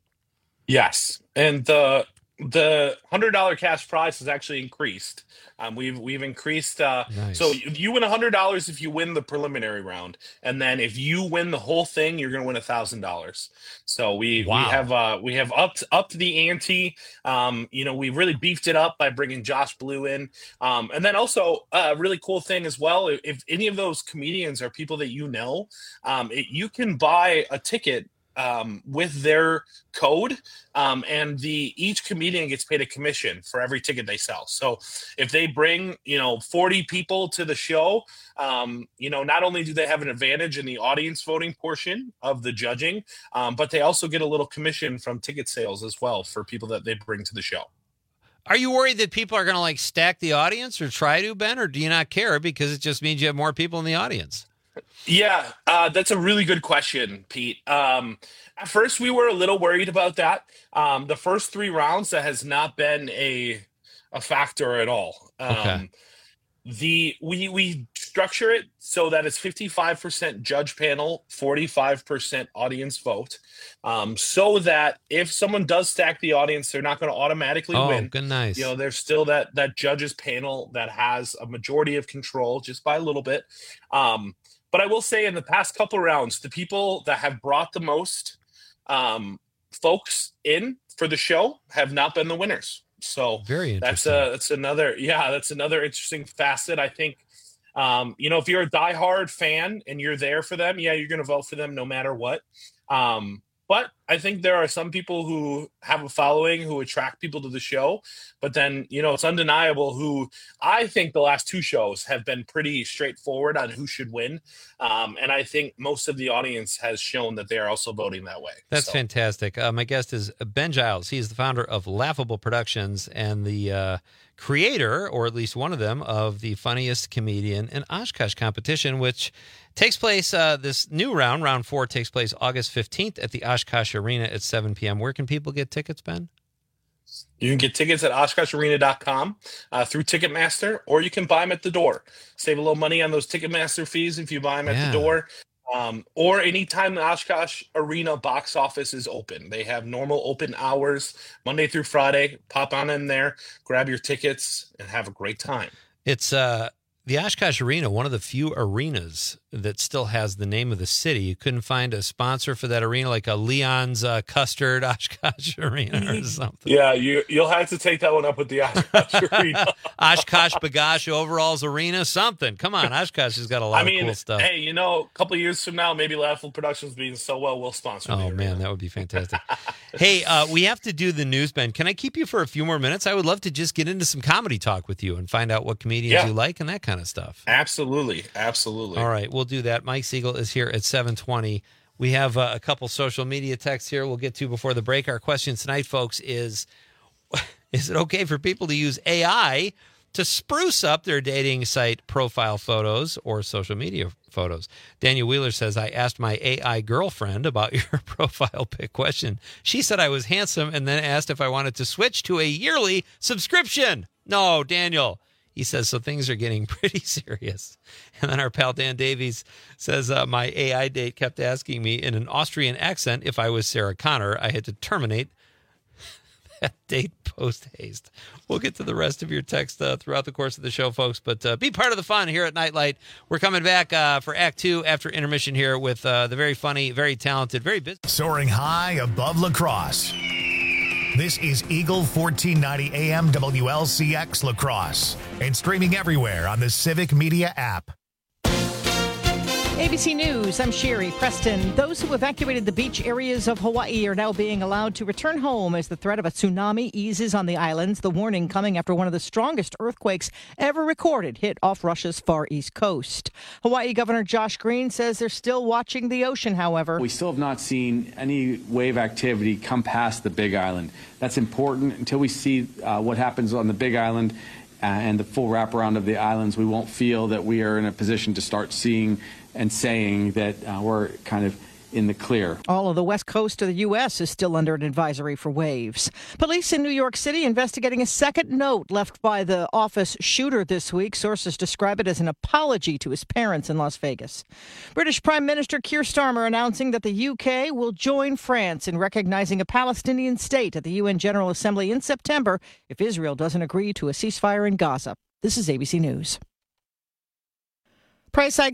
Yes, and the the one hundred dollars cash prize has actually increased. Um, we've we've increased. Uh, Nice. So you you win one hundred dollars if you win the preliminary round, and then if you win the whole thing, you're going to win one thousand dollars. So we Wow. we have uh, we have upped upped the ante. Um, you know, we really beefed it up by bringing Josh Blue in, um, and then also a really cool thing as well. If, if any of those comedians are people that you know, um, it, you can buy a ticket um, with their code, um, and the each comedian gets paid a commission for every ticket they sell. So if they bring, you know, forty people to the show, um, you know, not only do they have an advantage in the audience voting portion of the judging, um, but they also get a little commission from ticket sales as well for people that they bring to the show. Are you worried that people are going to like stack the audience or try to, Ben, or do you not care because it just means you have more people in the audience? Yeah, uh, that's a really good question, Pete. Um, at first, we were a little worried about that. Um, the first three rounds, that has not been a a factor at all. Um, Okay. The we we structure it so that it's fifty-five percent judge panel, forty-five percent audience vote, um, so that if someone does stack the audience, they're not going to automatically Oh, win. good, nice. You know, there's still that that judges panel that has a majority of control just by a little bit. Um, but I will say, in the past couple rounds, the people that have brought the most um, folks in for the show have not been the winners. So Very that's interesting. a that's another yeah that's another interesting facet. I think um, you know, if you're a diehard fan and you're there for them, yeah, you're going to vote for them no matter what. Um, but I think there are some people who have a following who attract people to the show. But then, you know, it's undeniable who I think the last two shows have been pretty straightforward on who should win. Um, and I think most of the audience has shown that they are also voting that way. That's So. fantastic. Uh, my guest is Ben Giles. He's the founder of Laughable Productions and the uh, creator, or at least one of them, of the Funniest Comedian in Oshkosh competition, which takes place, uh, this new round, round four, takes place August fifteenth at the Oshkosh Arena at seven p.m. Where can people get tickets, Ben? You can get tickets at oshkosh arena dot com uh, through Ticketmaster, or you can buy them at the door. Save a little money on those Ticketmaster fees if you buy them at Yeah. the door. Um, or anytime the Oshkosh Arena box office is open. They have normal open hours, Monday through Friday. Pop on in there, grab your tickets, and have a great time. It's uh, the Oshkosh Arena, one of the few arenas that still has the name of the city. You couldn't find a sponsor for that arena, like a Leon's uh, Custard Oshkosh Arena or something. Yeah, you, you'll have to take that one up with the Oshkosh Arena. Oshkosh Bagash Overalls Arena, something. Come on, Oshkosh has got a lot I mean, of cool stuff. hey, you know, a couple of years from now, maybe Laughable Productions being so well, we'll sponsor Oh, the man, that would be fantastic. Hey, uh, we have to do the news, Ben. Can I keep you for a few more minutes? I would love to just get into some comedy talk with you and find out what comedians Yeah. you like and that kind of stuff. Absolutely. Absolutely. All right, we'll do that. Mike Siegel is here at seven twenty. We have uh, a couple social media texts here we'll get to before the break. Our question tonight, folks, is, is it okay for people to use A I to spruce up their dating site profile photos or social media photos. Daniel Wheeler says, I asked my A I girlfriend about your profile pic question. She said I was handsome and then asked if I wanted to switch to a yearly subscription. No, Daniel. He says, so things are getting pretty serious. And then our pal Dan Davies says, uh, my A I date kept asking me in an Austrian accent if I was Sarah Connor. I had to terminate that date post haste. We'll get to the rest of your text uh, throughout the course of the show, folks. But uh, be part of the fun here at Nightlight. We're coming back uh, for Act Two after intermission here with uh, the very funny, very talented, very busy. Soaring high above La Crosse. This is Eagle fourteen ninety A M W L C X La Crosse and streaming everywhere on the Civic Media app. A B C News, I'm Sherry Preston. Those who evacuated the beach areas of Hawaii are now being allowed to return home as the threat of a tsunami eases on the islands. The warning coming after one of the strongest earthquakes ever recorded hit off Russia's far east coast. Hawaii Governor Josh Green says they're still watching the ocean, however. We still have not seen any wave activity come past the Big Island. That's important. Until we see uh, what happens on the Big Island uh, and the full wraparound of the islands, we won't feel that we are in a position to start seeing and saying that uh, we're kind of in the clear. All of the west coast of the U S is still under an advisory for waves. Police in New York City investigating a second note left by the office shooter this week. Sources describe it as an apology to his parents in Las Vegas. British Prime Minister Keir Starmer announcing that the U K will join France in recognizing a Palestinian state at the U N General Assembly in September if Israel doesn't agree to a ceasefire in Gaza. This is A B C News. Price hikes